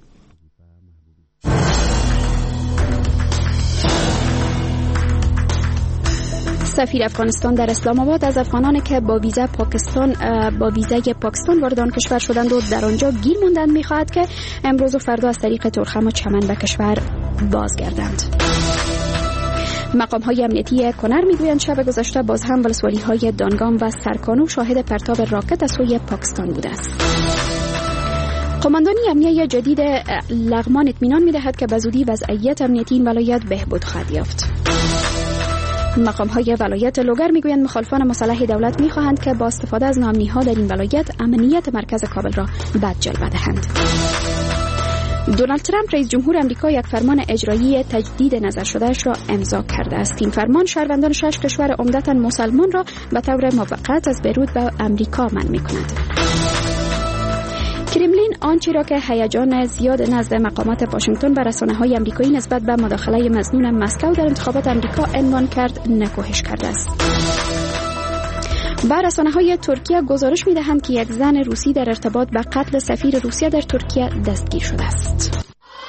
سفیر افغانستان در اسلام آباد از افغانان که با ویزای پاکستان وارد آن کشور شدند و در آنجا گیر ماندند می‌خواهد که امروز و فردا از طریق ترخم و چمن به کشور بازگردند. مقام‌های امنیتی کنر می‌گویند شب گذشته باز هم ولسوالی‌های دانگام و سرکانو شاهد پرتاب راکت از سوی پاکستان بوده است. قماندانی امنیتی جدید لغمان اطمینان می‌دهد که به زودی وضعیت امنیتی این ولایت بهبود خواهد یافت. مقام‌های ولایت لوگر میگویند مخالفان مسلح دولت می‌خواهند که با استفاده از ناامنی‌ها در این ولایت امنیت مرکز کابل را بد جلوه دهند. دونالد ترامپ رئیس جمهور آمریکا یک فرمان اجرایی تجدید نظر شدهش را امضا کرده است. این فرمان شهروندان 6 کشور عمدتاً مسلمان را به طور موقت از بیروت به آمریکا منع می‌کند. کرملین آنچه را که هیجان زیاد نزد مقامات واشنگتن و رسانه‌های آمریکایی نسبت به مداخله مظنون مسکو در انتخابات آمریکا عنوان کرد نکوهش کرده است. و رسانه‌های ترکیه گزارش می‌دهند که یک زن روسی در ارتباط به قتل سفیر روسیه در ترکیه دستگیر شده است.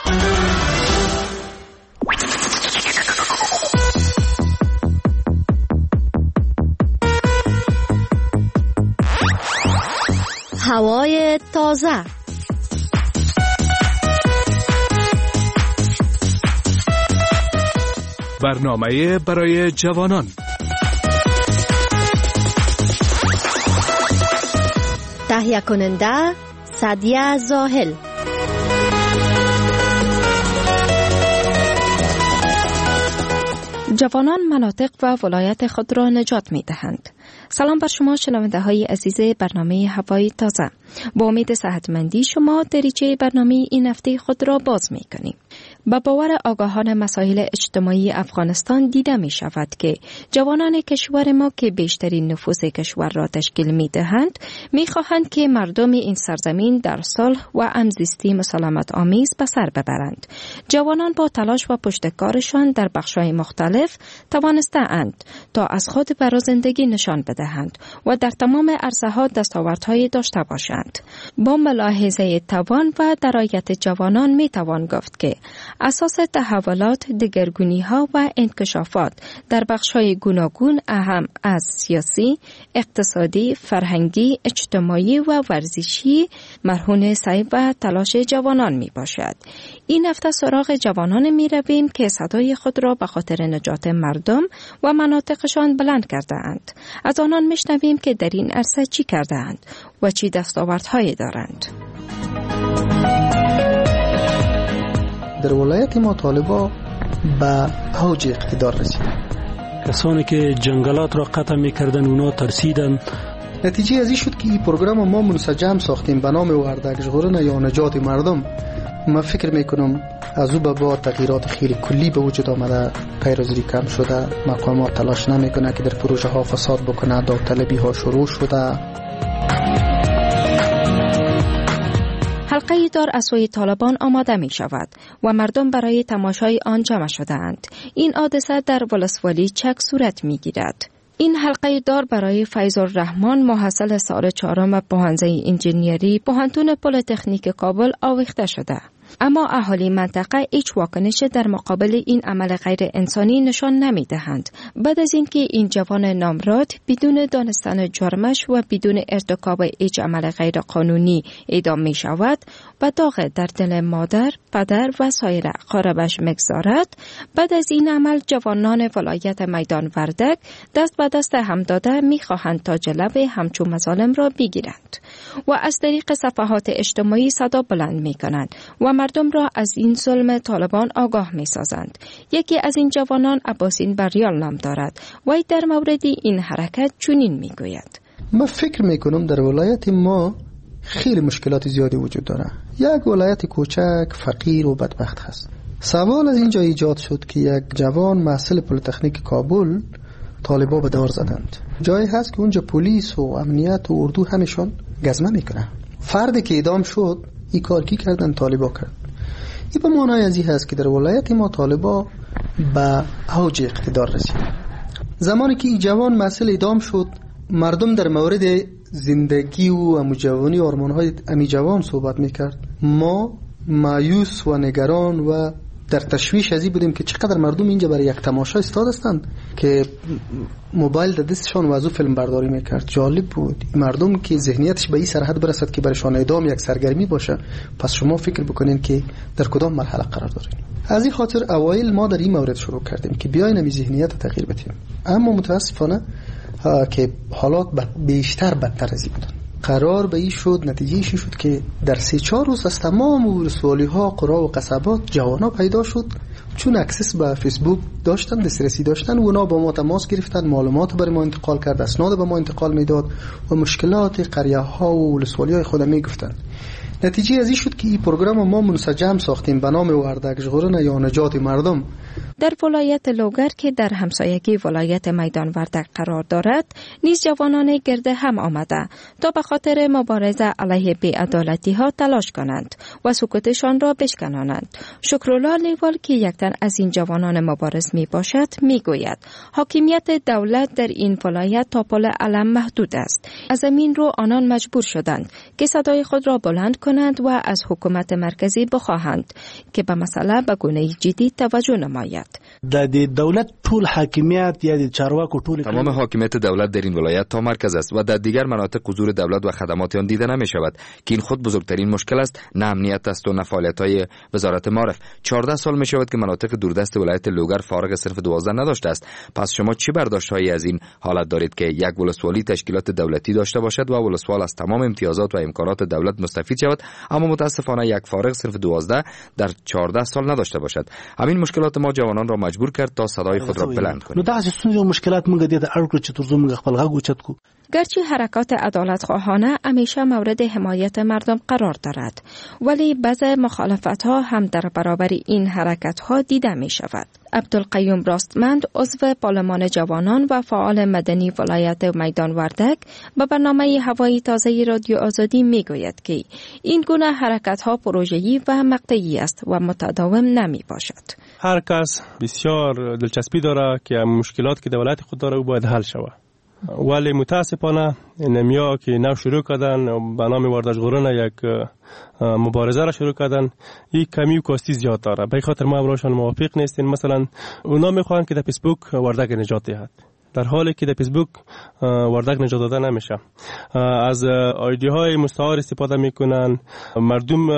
هوای تازه. برنامه برای جوانان. تهیه کننده سعدیه زاهل. جوانان مناطق و ولایت خود را نجات می دهند. سلام بر شما شنونده های عزیز برنامه هوای تازه. با امید صحتمندی شما دریچه برنامه این هفته خود را باز می کنیم. با باور آگاهان مسائل اجتماعی افغانستان دیده می شود که جوانان کشور ما که بیشترین نفوذ کشور را تشکیل می دهند می خواهند که مردم این سرزمین در صلح و همزیستی مسالمت آمیز به سر ببرند. جوانان با تلاش و پشتکارشان در بخش‌های مختلف توانسته‌اند تا از خود برای زندگی نشان بدهند و در تمام عرصه‌ها دستاوردهای داشته باشند. با ملاحظه توان و درایت جوانان می توان گفت که اساس تحولات، دگرگونی‌ها و انکشافات در بخش‌های گوناگون اهم از سیاسی، اقتصادی، فرهنگی، اجتماعی و ورزشی مرهون سعی و تلاش جوانان می باشد. این هفته سراغ جوانان می رویم که صدای خود را به خاطر نجات مردم و مناطقشان بلند کرده اند. از آنان می شنویم که در این عرصه چی کرده اند و چی دستاوردهایی دارند. در ولایت ما طالبا به اوج اقتدار رسیدن. کسانی که جنگلات را قطع می‌کردن اونا ترسیدن. نتیجه از این شد که این پروگرام ما منسجم ساختیم به نام وردک ژغورن یا نجات مردم. من فکر میکنم از او به بعد تغییرات خیلی کلی به وجود آمده، پیروزی کم شده، مقامات تلاش نمیکنه که در پروژه ها فساد بکنه، داوطلبی ها شروع شده. حلقه دار از سوی طالبان آماده می شود و مردم برای تماشای آن جمع شده اند. این حادثه در ولسوالی چک صورت می گیرد. این حلقه دار برای فیض الرحمن محصل سال 4 پوهنځی انجینیری پوهنتون پلی‌تکنیک کابل آویخته شده. اما اهالی منطقه هیچ واکنش در مقابل این عمل غیر انسانی نشان نمی دهند. بعد از اینکه این جوان نامراد بدون دانستن جرمش و بدون ارتکاب هیچ عمل غیر قانونی اعدام می شود و داغ در دل مادر، پدر و سایر اقاربش می‌گذارد، بعد از این عمل جوانان ولایت میدان وردک دست به دست هم داده می خواهند تا جلوه همچون مظالم را بگیرند و از طریق صفحات اجتماعی صدا بلند می کنند و مردم را از این ظلم طالبان آگاه می سازند. یکی از این جوانان عباسین بریال نام دارد و در مورد این حرکت چنین می گوید: من فکر می کنم در ولایت ما خیلی مشکلات زیادی وجود داره. یک ولایت کوچک، فقیر و بدبخت هست. سوال از اینجا ایجاد شد که یک جوان محصل پلی‌تکنیک کابل طالبا به دار زدند. جایی هست که اونجا پلیس و امنیت و اردو همشون گزمه میکنن. فردی که اعدام شد این کار کی کردن؟ طالبا کرد. این به معنای از این هست که در ولایت ما طالبا به اوج اقتدار رسید. زمانی که این جوان محصل اعدام شد، مردم در مورد زندگی و جوانی و آرمان‌های امی جوان صحبت میکرد. ما مایوس و نگران و در تشویش ازی بودیم که چقدر مردم اینجا برای یک تماشا استاد هستند که موبایل در دستشان و از او فیلم برداری میکرد. جالب بود. مردم که ذهنیتش به این سرحد برسد که برایشان اعدام یک سرگرمی باشه، پس شما فکر بکنین که در کدام مرحله قرار دارین. از این خاطر اوایل ما در این مورد شروع کردیم که بیاین این ذهنیت تغییر بدیم، اما متاسفانه که حالات بیشتر بدتر از این بودن. قرار به این شد، نتیجهش شد که در 3-4 روز از تمام ولسوالی‌ها، قرا و قصبات جوانا پیدا شد، چون اکسس به فیسبوک داشتن، دسترسی داشتن، اونا با ما تماس گرفتن، معلومات برای ما انتقال کرد، اسناد به ما انتقال میداد و مشکلات قریه‌ها و ولسوالی‌های خود میگفتن. نتیجه از این شد که این پروگرام ما منسجم ساختیم به نام وردک ژغورن یا نجات مردم. در ولایت لوگر که در همسایگی ولایت میدان وردک قرار دارد، نیز جوانان گرد هم آمده تا به خاطر مبارزه علیه بی‌عدالتی ها تلاش کنند و سکوتشان را بشکنانند. شکرالله لیوال که یک تن از این جوانان مبارز می باشد می گوید حاکمیت دولت در این ولایت تا پل علم محدود است. از زمین رو آنان مجبور شدند که صدای خود را بلند کنند و از حکومت مرکزی بخواهند که به مسئله به گونه جدی توجه نماید. د دولت ټول حاکمیت یا د چارواکو ټول تمام حاکمیت دولت در این ولایت تا مرکز است و در دیگر مناطق حضور دولت و خدمات آن دیده نمی شود که این خود بزرگترین مشکل است. نه امنیت است و نه فعالیت‌های وزارت معارف. 14 سال می شود که مناطق دوردست ولایت لوگر فارغ صرف 12 نداشته است. پس شما چه برداشت‌هایی از این حالت دارید که یک ولسوالی تشکیلات دولتی داشته باشد و ولسوال از تمام امتیازات و امکانات دولت مستفید شود، اما متاسفانه یک فارغ صرف 12 در 14 سال نداشته باشد؟ همین مشکلات ما جوانان را مجبور کرد تا صدای خود را بلند کنیم. نو داسې ستونزې او مشکلات موږ دې ته اړ کړو چې تر څو موږ خپل غږ اوچت کړو. گرچه حرکات عدالت خواهانه همیشه مورد حمایت مردم قرار دارد، ولی بعض مخالفت ها هم در برابر این حرکت ها دیده می شود. عبدالقیوم راستمند عضو پارلمان جوانان و فعال مدنی ولایت میدان وردک به برنامه هوای تازه رادیو آزادی می گوید که این گونه حرکت ها پروژه‌ای و مقطعی است و متداوم نمی باشد. هر کس بسیار دلچسپی داره که مشکلات که دولت خود داره او باید حل شود، ولی متاسفانه نمیا که نو شروع کردن به نام وردک ژغورن یک مبارزه را شروع کردن، این کمی و کاستی زیاد داره. به خاطر ما براشون موافق نیستیم. مثلا اونا میخوان که در فیسبوک وردک نجات دهد، در حالی که در فیسبوک وردک نجات داده نمیشه. از ایده های مستعار استفاده میکنن. مردم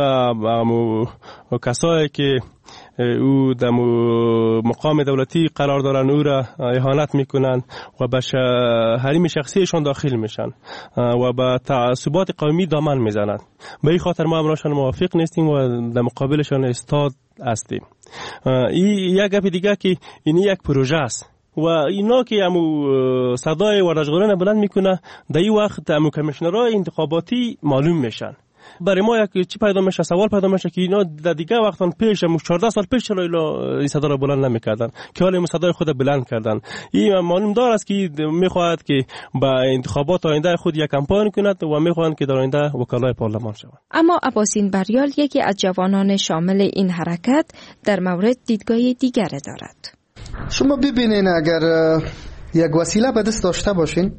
و کسایی که او در مقام دولتی قرار دارن او را اهانت میکنن و به حریم شخصیشان داخل میشن و به تعصبات قومی دامن میزنند. به این خاطر ما امراشان موافق نیستیم و در مقابلشان استاد هستیم. این یک گپ دیگه که این یک پروژه است و اینا که صدای وردک ژغورن بلند میکنه در این وقت کمیشنرهای انتخاباتی معلوم میشن. برای ما یک چی پیدا میشه، سوال پیدا میشه که اینا در دیگه وقتان پیش 14 سال پیش چرا این صدا را بلند نمیکردن که حالا صدای خود بلند کردن. این معلوم دار است که میخواهد که با انتخابات آینده خود یک کمپاین کند و میخواهند که در آینده وکلای پارلمان شوند. اما عباسین بریال یکی از جوانان شامل این حرکت در مورد دیدگاه دیگر دارد. شما ببینین اگر یک وسیله به دست داشته باشین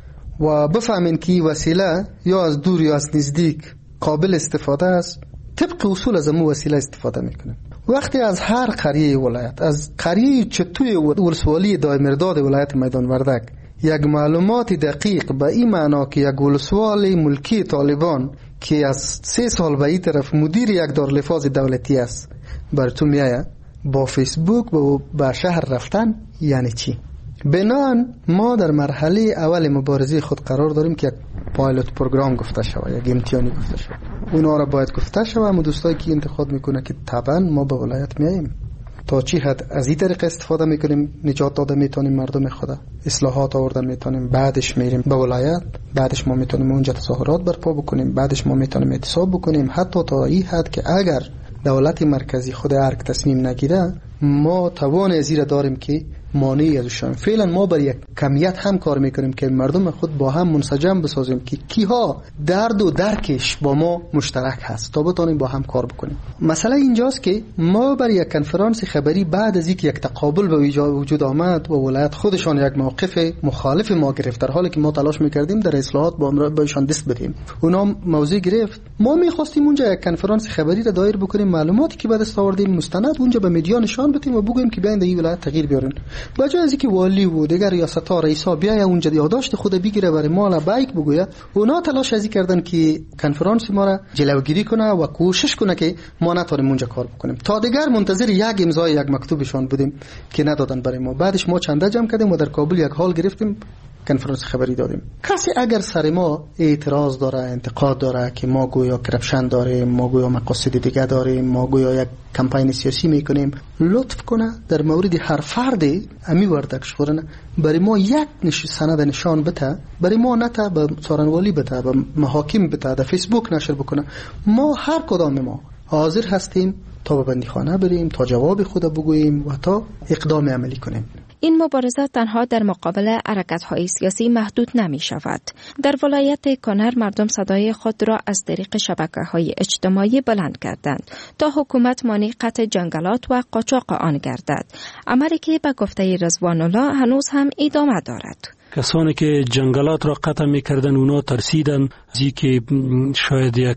و بفهمین که وسیله یا از دور یا از نزدیک قابل استفاده است، طبق اصول از امو وسیله استفاده میکنیم. وقتی از هر قریه ولایت، از قریه چتوی ولسوالی دایمرداد ولایت میدان وردک یک معلومات دقیق به این معنا که یک ولسوال ملکی طالبان که از 3 سال به این طرف مدیر یک دارالحفاظ دولتی است براتون میایه، با فیسبوک به شهر رفتن یعنی چی؟ بنان ما در مرحله اول مبارزه خود قرار داریم که یک پایلوت پروگرام گفته شود، یک امتحانی گفته شود. اونا را باید گفته شود. اما دوستایی که انتخاب میکنه که طبعا ما به ولایت میاییم تا چی حد از این طریق استفاده میکنیم، نجات داده میتونیم مردم خدا، اصلاحات آورده میتونیم، بعدش میریم به ولایت، بعدش ما میتونیم اونجا تظاهرات برپا بکنیم، بعدش ما میتونیم اعتصاب بکنیم، حتی تا این حد که اگر دولت مرکزی خود ارگ تصمیم نگیره ما توان ازیر داریم که مانعی ازشان. فعلا ما بر یک کمیت هم کار میکنیم که مردم خود با هم منسجم بسازیم که کیها درد و درکش با ما مشترک هست تا بتونیم با هم کار بکنیم. مسئله اینجاست که ما بر یک کنفرانس خبری بعد از اینکه یک تقابل به وجود آمد و ولایت خودشان یک موقف مخالف ما گرفت، در حالی که ما تلاش میکردیم در اصلاحات با ایشان دست بدیم، اونا موضوع گرفت. ما میخواستیم اونجا یک کنفرانس خبری را دایر بکنیم، معلوماتی که به دست آوردیم مستند اونجا به مدیا نشان بدیم و بگوییم که بیاین این ولایت تغییر بیارین. بجای از اینکه والی و دیگر ریاست‌ها رئیسا بیاید اونجا یادداشت خود بگیره برای ما لبیک بگوید، اونا تلاش ازی کردن که کنفرانس ما را جلوگیری کنه و کوشش کنه که ما نتونیم اونجا کار بکنیم. تا دیگر منتظر یک امضای یک مکتوبشان بودیم که ندادن برای ما. بعدش ما چنده جمع کردیم و در کابل یک حال گرفتیم، کنفرانس خبری دادیم. کسی اگر سر ما اعتراض داره، انتقاد داره که ما گویا کرپشن داریم، ما گویا مقاصد دیگه داریم، ما گویا یک کمپین سیاسی میکنیم، لطف کنه در مورد هر فرد امی وردکش خورنه برای ما یک سند نشان بده، برای ما نتا به سارنوالی بده، به محاکم بده، در فیسبوک نشر بکنه. ما هر کدام ما حاضر هستیم تا به بندیخانه بریم، تا جواب خود بگوییم و تا اقدام عملی کنیم. این مبارزه تنها در مقابل حرکت‌های سیاسی محدود نمی شود. در ولایت کنر مردم صدای خود را از طریق شبکه‌های اجتماعی بلند کردند تا حکومت مانع قطع جنگلات و قاچاق آن گردد. عملی که به گفته رضوان الله هنوز هم ادامه دارد. کسانی که جنگلات را قطع می‌کردند اونا ترسیدن زی که شاید یک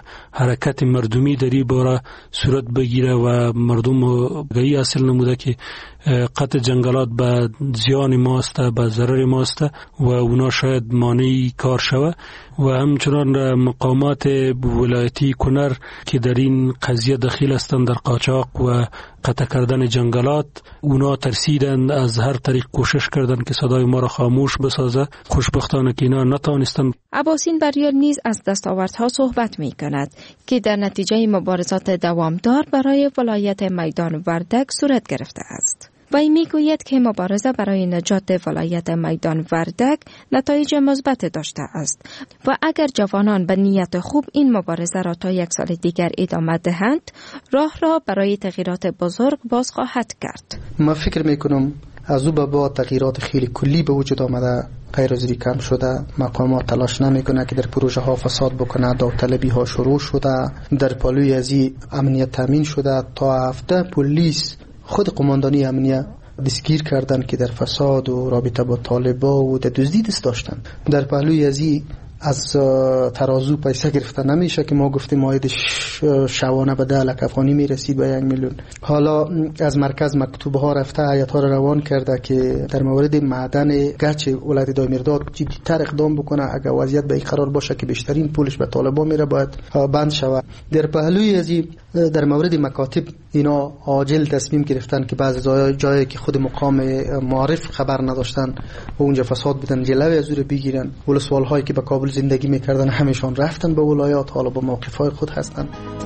حرکت مردمی در این باره صورت بگیره و مردم گایی اصل نموده که قطع جنگلات به زیان ماست، به ضرر ماست و اونا شاید مانعی کار شوه. و همچنان مقامات ولایتی کنر که در این قضیه دخیل هستند در قاچاق و قطع کردن جنگلات، اونا ترسیدند، از هر طریق کوشش کردند که صدای ما را خاموش بسازه. خوشبختانه که اینا نتوانستند. عباسین بریال نیز از دستاوردها صحبت می کند که در نتیجه مبارزات دوامدار برای ولایت میدان وردک صورت گرفته است. وی میگوید که مبارزه برای نجات ولایت میدان وردک نتایج مثبت داشته است و اگر جوانان به نیت خوب این مبارزه را تا یک سال دیگر ادامه دهند، راه را برای تغییرات بزرگ باز خواهد کرد. من فکر میکنم از او به بعد تغییرات خیلی کلی به وجود آمده، غیرحاضری کم شده، مقامات تلاش نمیکنه که در پروژه ها فساد بکنه، داوطلبی ها شروع شده، در پالوی ازی امنیت تامین شده. تا هفته پلیس خود قماندانی امنیت دستگیر کردن که در فساد و رابطه با طالبا و در دزدی دست داشتن. در پهلوی ازی از ترازو پیسه گرفته نمیشه که ما گفتیم عاید شوانه به 10 لک افغانی میرسید به 1 میلیون. حالا از مرکز مکتوب ها رفته، هیئت ها را روان کرده که در مورد معدن گچ ولایت دایمرداد جدی‌تر اقدام بکنه. اگر وضعیت به این قرار باشه که بیشترین پولش به طالبان میره باید بند شود. در پهلوی ازی در مورد مکاتب اینا عاجل تصمیم گرفتن که بعضی جایی که خود مقام معارف خبر نداشتن و اونجا فساد بودن جلوی از اون بگیرن. ولسوال هایی که به کابل زندگی میکردن همیشون رفتن به ولایات، حالا با موقف های خود هستن.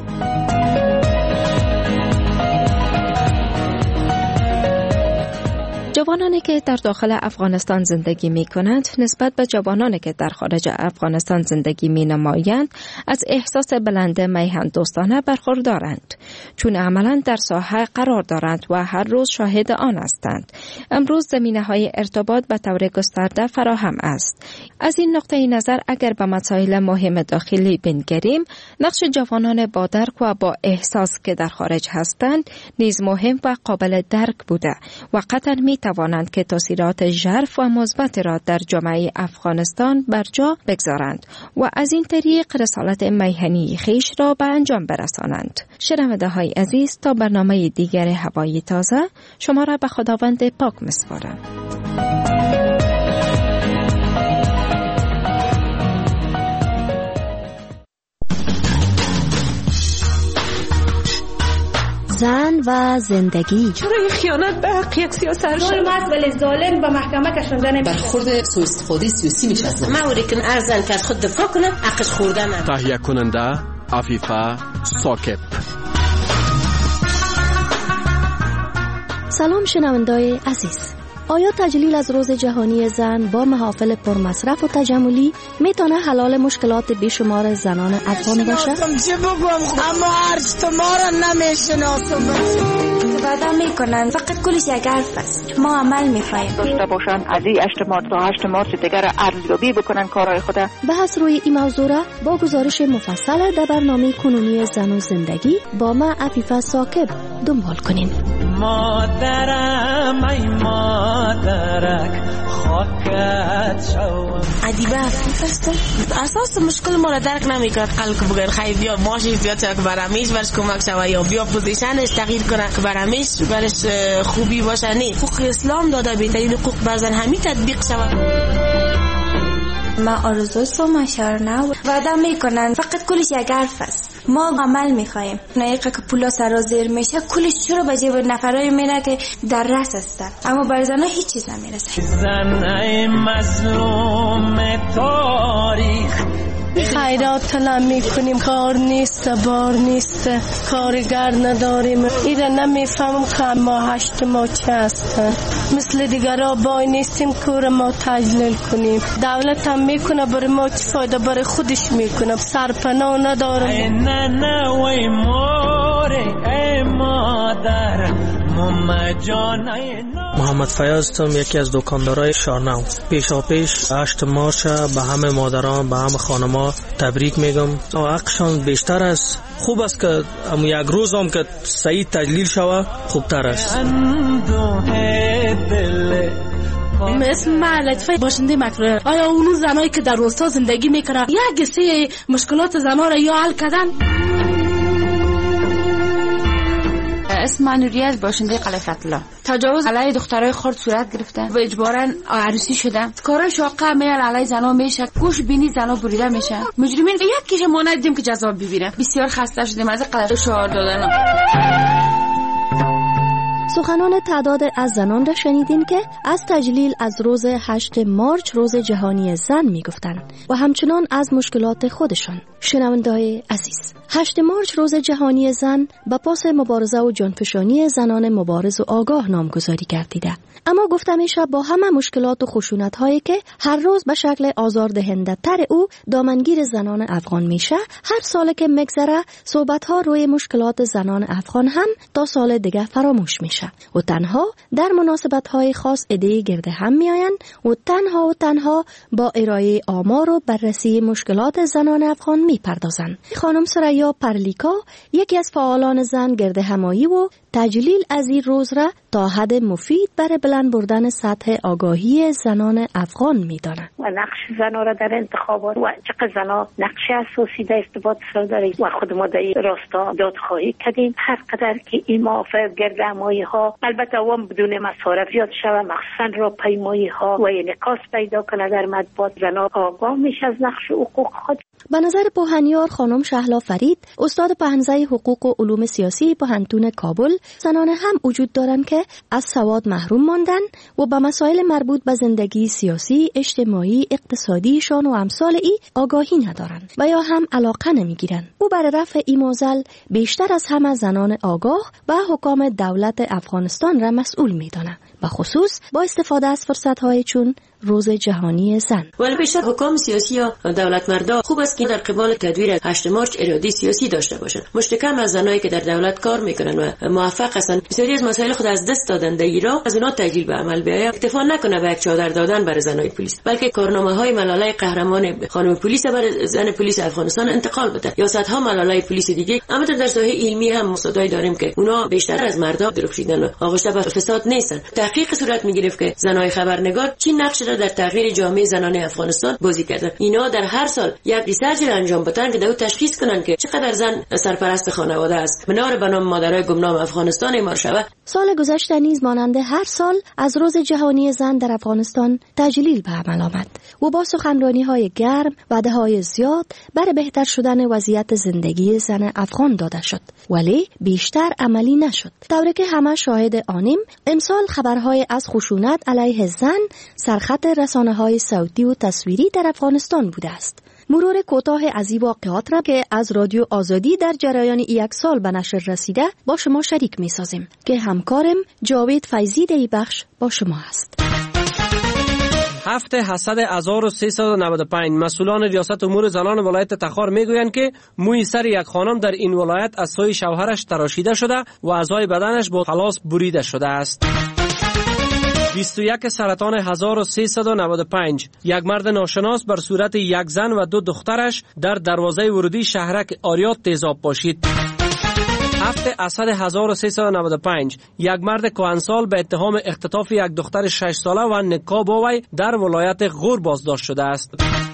جوانانی که در داخل افغانستان زندگی می کنند نسبت به جوانانی که در خارج افغانستان زندگی می نمایند از احساس بلند میهن دوستانه برخوردارند، چون عملا در ساحه قرار دارند و هر روز شاهد آن هستند. امروز زمینه‌های ارتباط به طور گسترده فراهم است. از این نقطه نظر اگر به مسائل مهم داخلی بنگریم، نقش جوانان با درک و با احساس که در خارج هستند نیز مهم و قابل درک بوده و قطعاً می توانند که تاثیرات ژرف و مثبت را در جامعه افغانستان بر جا بگذارند و از این طریق رسالت میهنی خیش را به انجام برسانند. شنونده های عزیز، تا برنامه دیگر هوای تازه شما را به خداوند پاک می‌سپارم. زن و زندگی. چرا این خیانت به حق یک سیاست ظلم است ولی ظالم به محکمه کشانده نمیشه. برخورد سوء استفاده سیاسی میشه از زن. موری که ارزن که از خود دفاع کنه حقش خوردن. تهیه کننده عفیفه ثاقب. سلام شنوندای عزیز. آیا تجلیل از روز جهانی زن با محافل پرمصرف و تجملی میتونه حل مشکلات بیشمار زنان افغان باشه؟ چه بگم اما ارز تو ما را نمیشناسم. وعده میکنن فقط کلش یک حرف است. ما عمل میخوایم داشته باشن از این 8 مارس تا 8 مارس دیگر ارزیابی بکنن کارهای خود. بحث روی این موضوع را با گزارش مفصل در برنامه کنونی زن و زندگی با ما عفیفه ثاقب دنبال کنین. مادرم ای مادرک خاکت شوم. ادیبه هستم. اساس مشکل ما را درک نمیکنه. قلق بگن خیلی بیا ماشین بیا که برامش برش کمک شوه یا بیا پوزیشنش تغییر کنه که برامش برش خوبی باشه. نه، حقوق اسلام داده بهترین حقوق برزن همین تطبیق شوه. ما آرزوی سومشارنه وعده میکنن فقط کلش یک حرف است. ما عمل میخوایم. نایقه که پولا سرازیر میشه کلش چرا به جیب نفرای میره که در رس هستن، اما بر زنها هیچ چیز نمیرسه. زن مظلوم تاریخ خیرات نمی کنیم، کار نیست، بار نیست، کارگر نداریم. ایره نمیفهمم که ما 8 ماه چه است. مثل دیگرها بای نیستیم کور ما تجلیل کنیم. دولت هم میکنه برای ما چه فایده؟ برای خودش میکنه. سرپناه ندارم. ای نه وی موره ای مادر محمد فیاض تم یکی از دکاندارای شارنو. پیشا پیش 8 مارچ به همه مادران به همه خانما تبریک میگم. حقشان بیشتر است. خوب است که یک روز هم که صحیح تجلیل شوه خوبتر است. اسم من لطفه باشنده مکروه. آیا اونو زنایی که در روستا زندگی میکنن یک قصه مشکلات زنها را یا حل کردن؟ اسم من نوریه از باشنده قلعه فتح‌الله. تجاوز علیه دخترای خرد صورت گرفته و اجباراً عروسی شده. کارای شاقه میل علیه زنا میشه. گوش بینی زنا بریده میشه. مجرمین یکیش ما ندیدیم که جزا ببینه. بسیار خسته شدیم از قلعه شعار دادن. سخنان تعداد از زنان را شنیدین که از تجلیل از روز 8 مارچ روز جهانی زن میگفتند و همچنان از مشکلات خودشان. شنونده‌های عزیز، 8 مارچ روز جهانی زن به پاس مبارزه و جانفشانی زنان مبارز و آگاه نامگذاری گردیده. اما گفته میشه با همه مشکلات و خشونت هایی که هر روز به شکل آزاردهنده تر او دامنگیر زنان افغان میشه، هر سال که میگذره صحبت ها روی مشکلات زنان افغان هم تا سال دیگه فراموش میشه و تنها در مناسبت های خاص ایده گرد هم میآیند و تنها با ارائه آمار و بررسی مشکلات زنان افغان میپردازند. خانم سریا پرلیکا یکی از فعالان زن گرد همایی و تجلیل از این روز را تا حد مفید برای بلند بردن سطح آگاهی زنان افغان می‌دانند. و نقش زنها را در انتخابات و چقدر زنها نقش اساسی در ارتباط سر داره و خود ما در راستا دادخواهی کردیم. هر قدر که این موافق گردهمایی‌ها البته هم بدون مصارف زیاد شود، مخصوصا را پیمایی‌ها و انعکاس پیدا کنه در مطبوعات، زنها آگاه میشه از نقش حقوق خود. به نظر پوهنیار خانم شهلا فرید، استاد پهنزه حقوق و علوم سیاسی پوهنتون کابل، زنان هم وجود دارند که از سواد محروم ماندن و به مسائل مربوط به زندگی سیاسی، اجتماعی، اقتصادیشان و امثال ای آگاهی ندارند و یا هم علاقه نمیگیرند. او برای رفع این معضل بیشتر از همه زنان آگاه و حکام دولت افغانستان را مسئول می‌داند، به خصوص با استفاده از فرصت‌های چون روز جهانی زن. ولی بیشتر حکام سیاسی یا دولت مردا خوب است که در قبال تدویر 8 مارچ اراده سیاسی داشته باشند. مشتکم از زنایی که در دولت کار میکنن و موفق هستند بسیاری از مسائل خود از دست دادن در ایران، از اونها تجلیل به عمل بیاید. اکتفا نکنه به یک چادر دادن برای زنای پلیس، بلکه کارنامه‌های ملاله قهرمان خانم پلیس برای زن پلیس افغانستان انتقال بده یا صدها ملاله پلیس دیگه. اما در ساحه علمی هم مصادای داریم که اونها بیشتر از مردا درخشیدن و آغشته به فساد نیستن. تحقیق صورت میگرفت که زنای خبرنگار چی نقش را در تغییر جامعه زنانه افغانستان بازی کردن. اینا در هر سال یک ریسرچ را انجام بدن که دو تشخیص کنن که چقدر زن سرپرست خانواده است. منار به نام مادرای گمنام افغانستان اعمال شود. سال گذشته نیز مانند هر سال از روز جهانی زن در افغانستان تجلیل به عمل آمد و با سخنرانی‌های گرم وعده‌های زیاد برای بهتر شدن وضعیت زندگی زن افغان داده شد، ولی بیشتر عملی نشد. طوری که همه شاهد آنیم، امسال خبرهای از خشونت علیه زن سرخط رسانه‌های صوتی و تصویری در افغانستان بوده است. مرور کوتاه از این واقعات را که از رادیو آزادی در جریان یک سال به نشر رسیده با شما شریک می سازیم که همکارم جاوید فیضی در این بخش با شما است. 7,395 مسئولان ریاست امور زنان ولایت تخار میگویند که موی سر یک خانم در این ولایت از سوی شوهرش تراشیده شده و اعضای بدنش با پلاس بریده شده است. 21 سرطان 1395 یک مرد ناشناس بر صورت یک زن و 2 دخترش در دروازه ورودی شهرک آریات تیزاب پاشید. 7 اسد 1395 یک مرد کهنسال به اتهام اختطاف یک دختر 6 ساله و نکاح با وی در ولایت غور بازداشت شده است.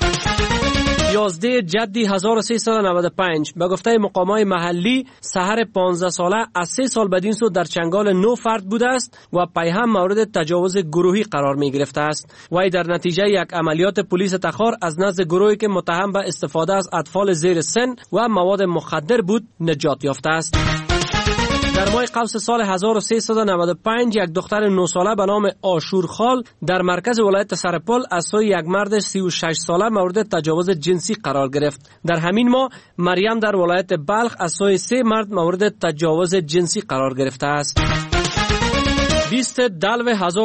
11 جدی 1395 به گفته مقامات محلی سحر 15 ساله از 3 سال بدین سو در چنگال 9 فرد بوده است و پیهم مورد تجاوز گروهی قرار می گرفته است. وی در نتیجه یک عملیات پلیس تخار از نزد گروهی که متهم به استفاده از اطفال زیر سن و مواد مخدر بود نجات یافته است. در ماه قوس سال 1395 یک دختر 9 ساله به نام آشور خال در مرکز ولایت سرپل از سوی یک مرد 36 ساله مورد تجاوز جنسی قرار گرفت. در همین ماه مریم در ولایت بلخ از سوی 3 مرد مورد تجاوز جنسی قرار گرفته است. 20 دلو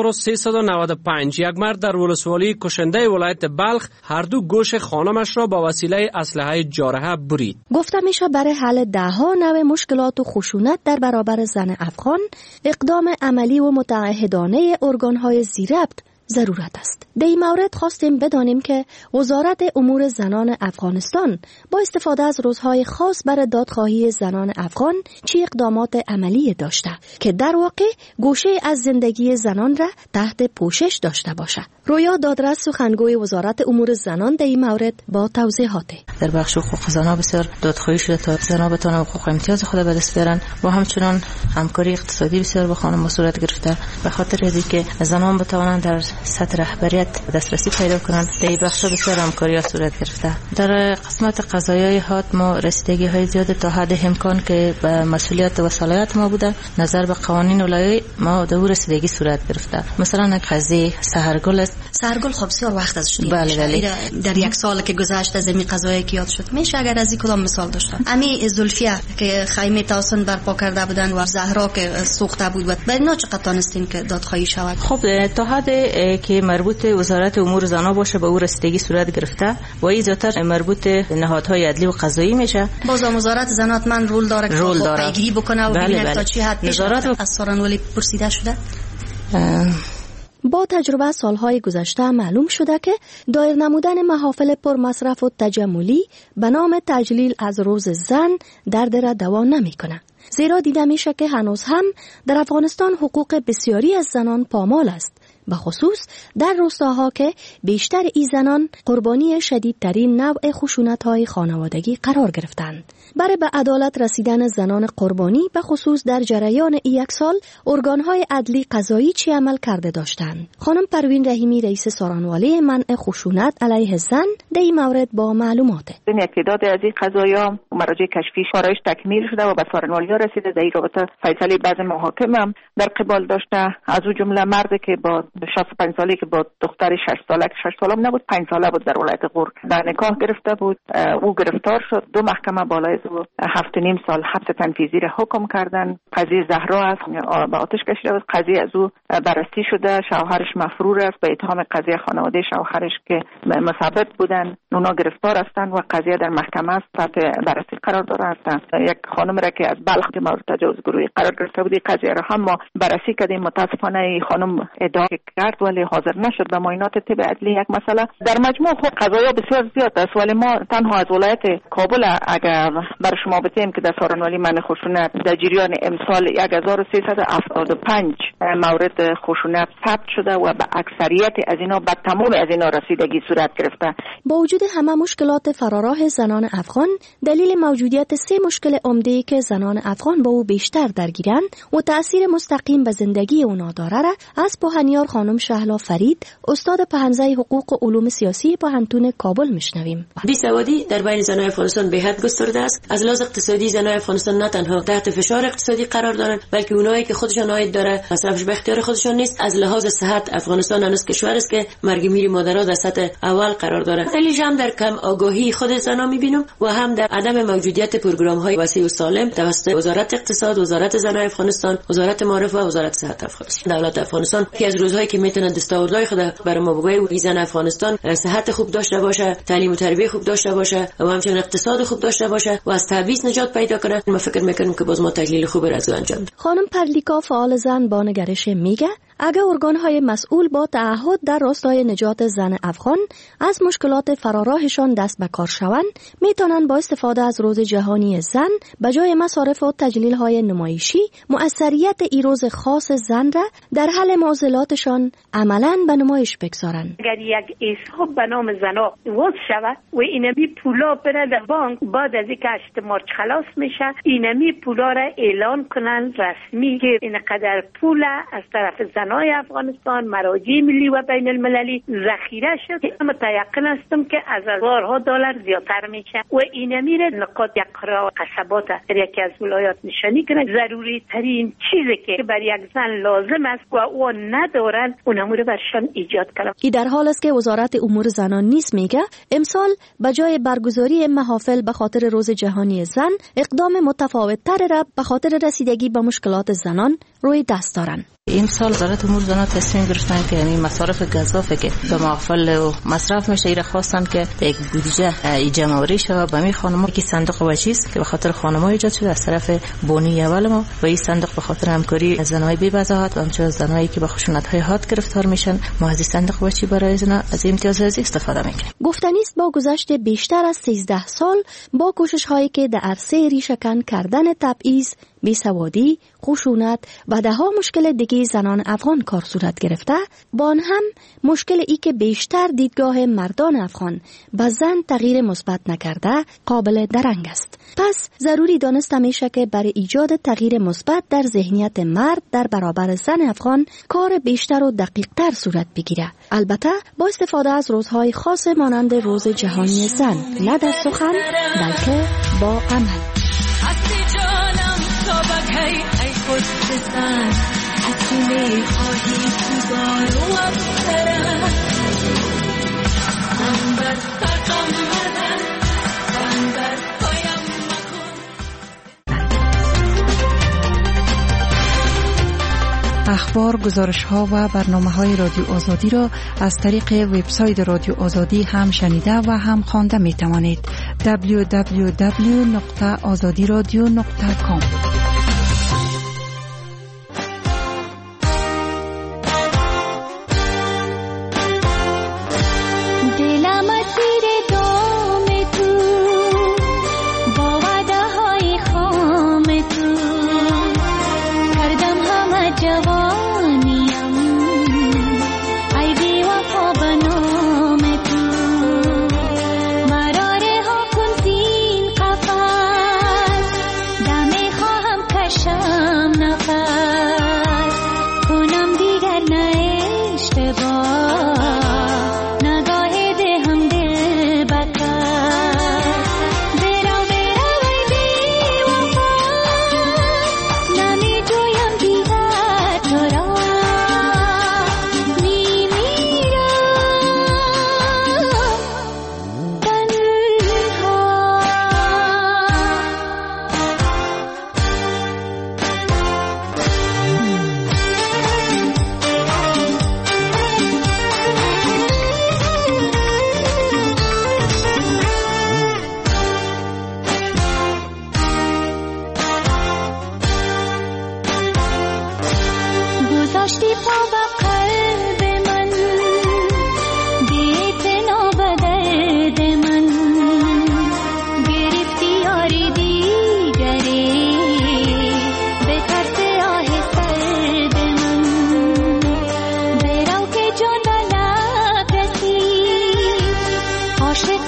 1395 یک مرد در ولسوالی کشنده ولایت بلخ هر دو گوش خانمش را با وسیله اسلحه جارحه برید. گفته میشه برای حل دهها نوع مشکلات و خشونت در برابر زن افغان اقدام عملی و متعهدانه ارگان‌های ذی‌ربط ضرورت است. در این مورد خواستیم بدانیم که وزارت امور زنان افغانستان با استفاده از روزهای خاص برای دادخواهی زنان افغان چه اقدامات عملی داشته که در واقع گوشه از زندگی زنان را تحت پوشش داشته باشه. رویا دادرس سخنگوی وزارت امور زنان در این مورد با توضیحات. در بخش حقوق زنان بسیار دادخواهی شده تا زنان بتوانند حقوق امتیاز خود به دست بیارن و همچنین همکاری اقتصادی بسیار با خانم صورت گرفته به خاطر اینکه زنان بتوانند در سطح رهبریت دسترسی پیدا کنند. در این بخش بسیار همکاری صورت گرفته. در قسمت قضایای حاد ما رسیدگی های زیاد تا حد امکان که به مسئولیت و صلاحیت ما بوده نظر به قوانین ولایت ما در رسیدگی صورت گرفته. مثلا قضیه سحرگل است. سحرگل خب بسیار وقت از شده. بله. در یک سال که گذشت از این قضایی که یاد شد میشه اگر از این کدام مثال داشتن. امی زلفیه که خیمه توسن برپا کرده بودن و زهرا که سوخته بود و اینا چقدر تانستین که دادخواهی شود؟ خب تا حد که مربوط وزارت امور زنان باشه به او رسیدگی صورت گرفته و این زیاتر مربوط نهادهای عدلی و قضایی میشه. بازم وزارت زنات من رول داره که پیگیری بکنه و ببینه تا چی حد نظارت از سارنولی پرسیده شده. با تجربه سالهای گذشته معلوم شده که دایر نمودن محافل پرمصرف و تجملی به نام تجلیل از روز زن درد را دوا نمیکنه. زیرا دیده میشه که هنوز هم در افغانستان حقوق بسیاری از زنان پامال است، به خصوص در روستاها که بیشتر این زنان قربانی شدیدترین نوع خشونت‌های خانوادگی قرار گرفتند. برای به عدالت رسیدن زنان قربانی به خصوص در جریان یک سال ارگان‌های عدلی قضایی چی عمل کرده داشتند؟ خانم پروین رحیمی رئیس سارنوالی منع خشونت علیه زن در این مورد با معلومات. این تعداد از این قضایا مراجع کشفی کارایش تکمیل شده و به سارنوالیا رسیده. در این رابطه فیصله بعض محاکم هم در قبال داشته. از او جمله مردی که با 65 ساله که با دختر 6 ساله که 6 ساله نبود 5 ساله بود در ولایت غور در نکاح گرفته بود. او گرفتار شد. 2 محکمه بالای او 7.5 سال حبس تنفیذی را حکم کردن. قضیه زهرا است به آتش کشیده بود. قضیه از او بررسی شده. شوهرش مفرور است به اتهام قضیه خانواده شوهرش که مسبب بودن. اونا گرفتار هستند و قضیه در محکمه است تحت بررسی قرار دارد. یک خانم را که از بلخ مورد تجاوز گروهی قرار گرفته بود قضیه را هم ما بررسی کردیم. متاسفانه این خانم ادعا کرد ولی حاضر نشد به معاینات طب عدلی یک مسئله. در مجموع خب قضایا بسیار زیاد است ولی ما تنها از ولایت کابل اگر بر شما بتیم که در سارنوالی منع خشونت در جریان امسال 1375 مورد خشونت ثبت شده و به اکثریت از اینا به تمام از اینا رسیدگی صورت گرفته. با وجود همه مشکلات فراراه زنان افغان، دلیل موجودیت 3 مشکل عمده که زنان افغان با او بیشتر درگیرند و تأثیر مستقیم به زندگی اونا داره را از پوهنیار خانم شهلا فرید، استاد پهنزه حقوق و علوم سیاسی پوهنتون کابل میشنویم. بیسوادی در بین زنان افغانستان به حد گسترده است. از لحاظ اقتصادی زنان افغانستان نه تنها تحت فشار اقتصادی قرار دارند بلکه اونایی که خودشان عاید داره مصرفش به اختیار خودشان نیست. از لحاظ صحت افغانستان هنوز کشور است که مرگ میری مادرها در سطح اول قرار داره. دلیلش هم در کم آگاهی خود زنان میبینم و هم در عدم موجودیت پروگرام‌های وسیع و سالم توسط وزارت اقتصاد، وزارت زنان افغانستان، وزارت معارف و وزارت صحت افغانستان. دولت افغانستان که از روزهایی که میتونه دستاوردهای خود برای ما بگه زن افغانستان صحت خوب داشته باشه، تعلیم و تربیت خوب داشته باشه و همچنین اقتصاد خوب داشته باشه و از تبعیض نجات پیدا کنه. ما فکر میکنیم که باز ما تحلیل خوب را انجام بدیم. خانم پرلیکا فعال زن با نگرش میگه اگر ارگان‌های مسئول با تعهد در راستای نجات زن افغان از مشکلات فراراهشان دست به کار شوند، میتونن با استفاده از روز جهانی زن به جای مصارف و تجلیل‌های نمایشی مؤثریت این روز خاص زن را در حل معضلاتشان عملاً به نمایش بگذارن. اگر یک حساب به نام زنا واز شود و اینمی پولا بره در بانک، بعد از اینکه 8 مارچ خلاص میشه اینمی پولا را اعلان کنن رسمی که اینقدر پول از طرف زنای افغانستان مراجع ملی و بین المللی ذخیره شد. متيقن هستم که از هزارها دلار زیادتر میشه و این میره نقاط یقرا قصبات در یکی از ولایات نشانی کنه. ضروری ترین چیزی که برای یک زن لازم است و او ندارن اون امور برشان ایجاد کنه. این در حال است که وزارت امور زنان نیز میگه امسال به جای برگزاری محافل به خاطر روز جهانی زن، اقدام متفاوت تر را به خاطر رسیدگی به مشکلات زنان روی دست دارن. این سال وزارت امور زنان تصمیم گرفتن که یعنی مصارف گزافه که به محافل و مصرف میشه ایره خواستن که یک بودجه جمع‌آوری شه به می خانم‌ها که صندوق وچیز که به خاطر خانم‌ها ایجاد شده از طرف بونی اول ما و این صندوق به خاطر همکاری زنای بی وضاحت و همچنین زنایی که به خشونت‌های حاد گرفتار میشن ما از صندوق وچی برای زنا از امتیاز استفاده میکنیم. گفتنی است با گذشت بیشتر از 13 سال با کوشش‌هایی که در عرصه ریشه‌کن کردن تبعیض، بیسوادی، خشونت و ده‌ها مشکل دیگه زنان افغان کار صورت گرفته، با آن هم مشکل ای که بیشتر دیدگاه مردان افغان به زن تغییر مثبت نکرده قابل درنگ است. پس ضروری دانسته میشه که برای ایجاد تغییر مثبت در ذهنیت مرد در برابر زن افغان کار بیشتر و دقیق‌تر صورت بگیره، البته با استفاده از روزهای خاص مانند روز جهانی زن، نه در سخن بلکه با عمل. ای خود بزن حسونه خواهی تو و بسرم من بر فرقم مدن من بر پایم مکن. اخبار، گزارش‌ها و برنامه‌های رادیو آزادی را از طریق وبسایت رادیو آزادی هم شنیده و هم خوانده می‌توانید. www.azadiradio.com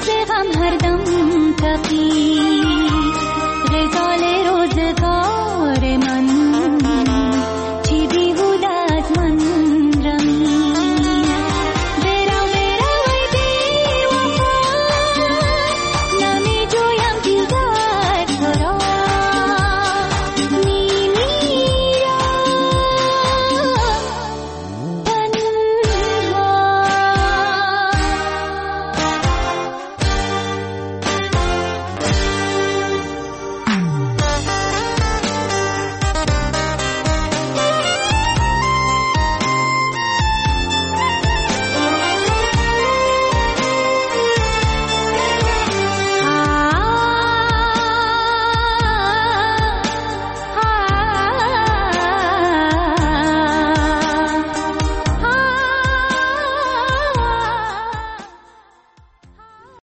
غم هر دم تقی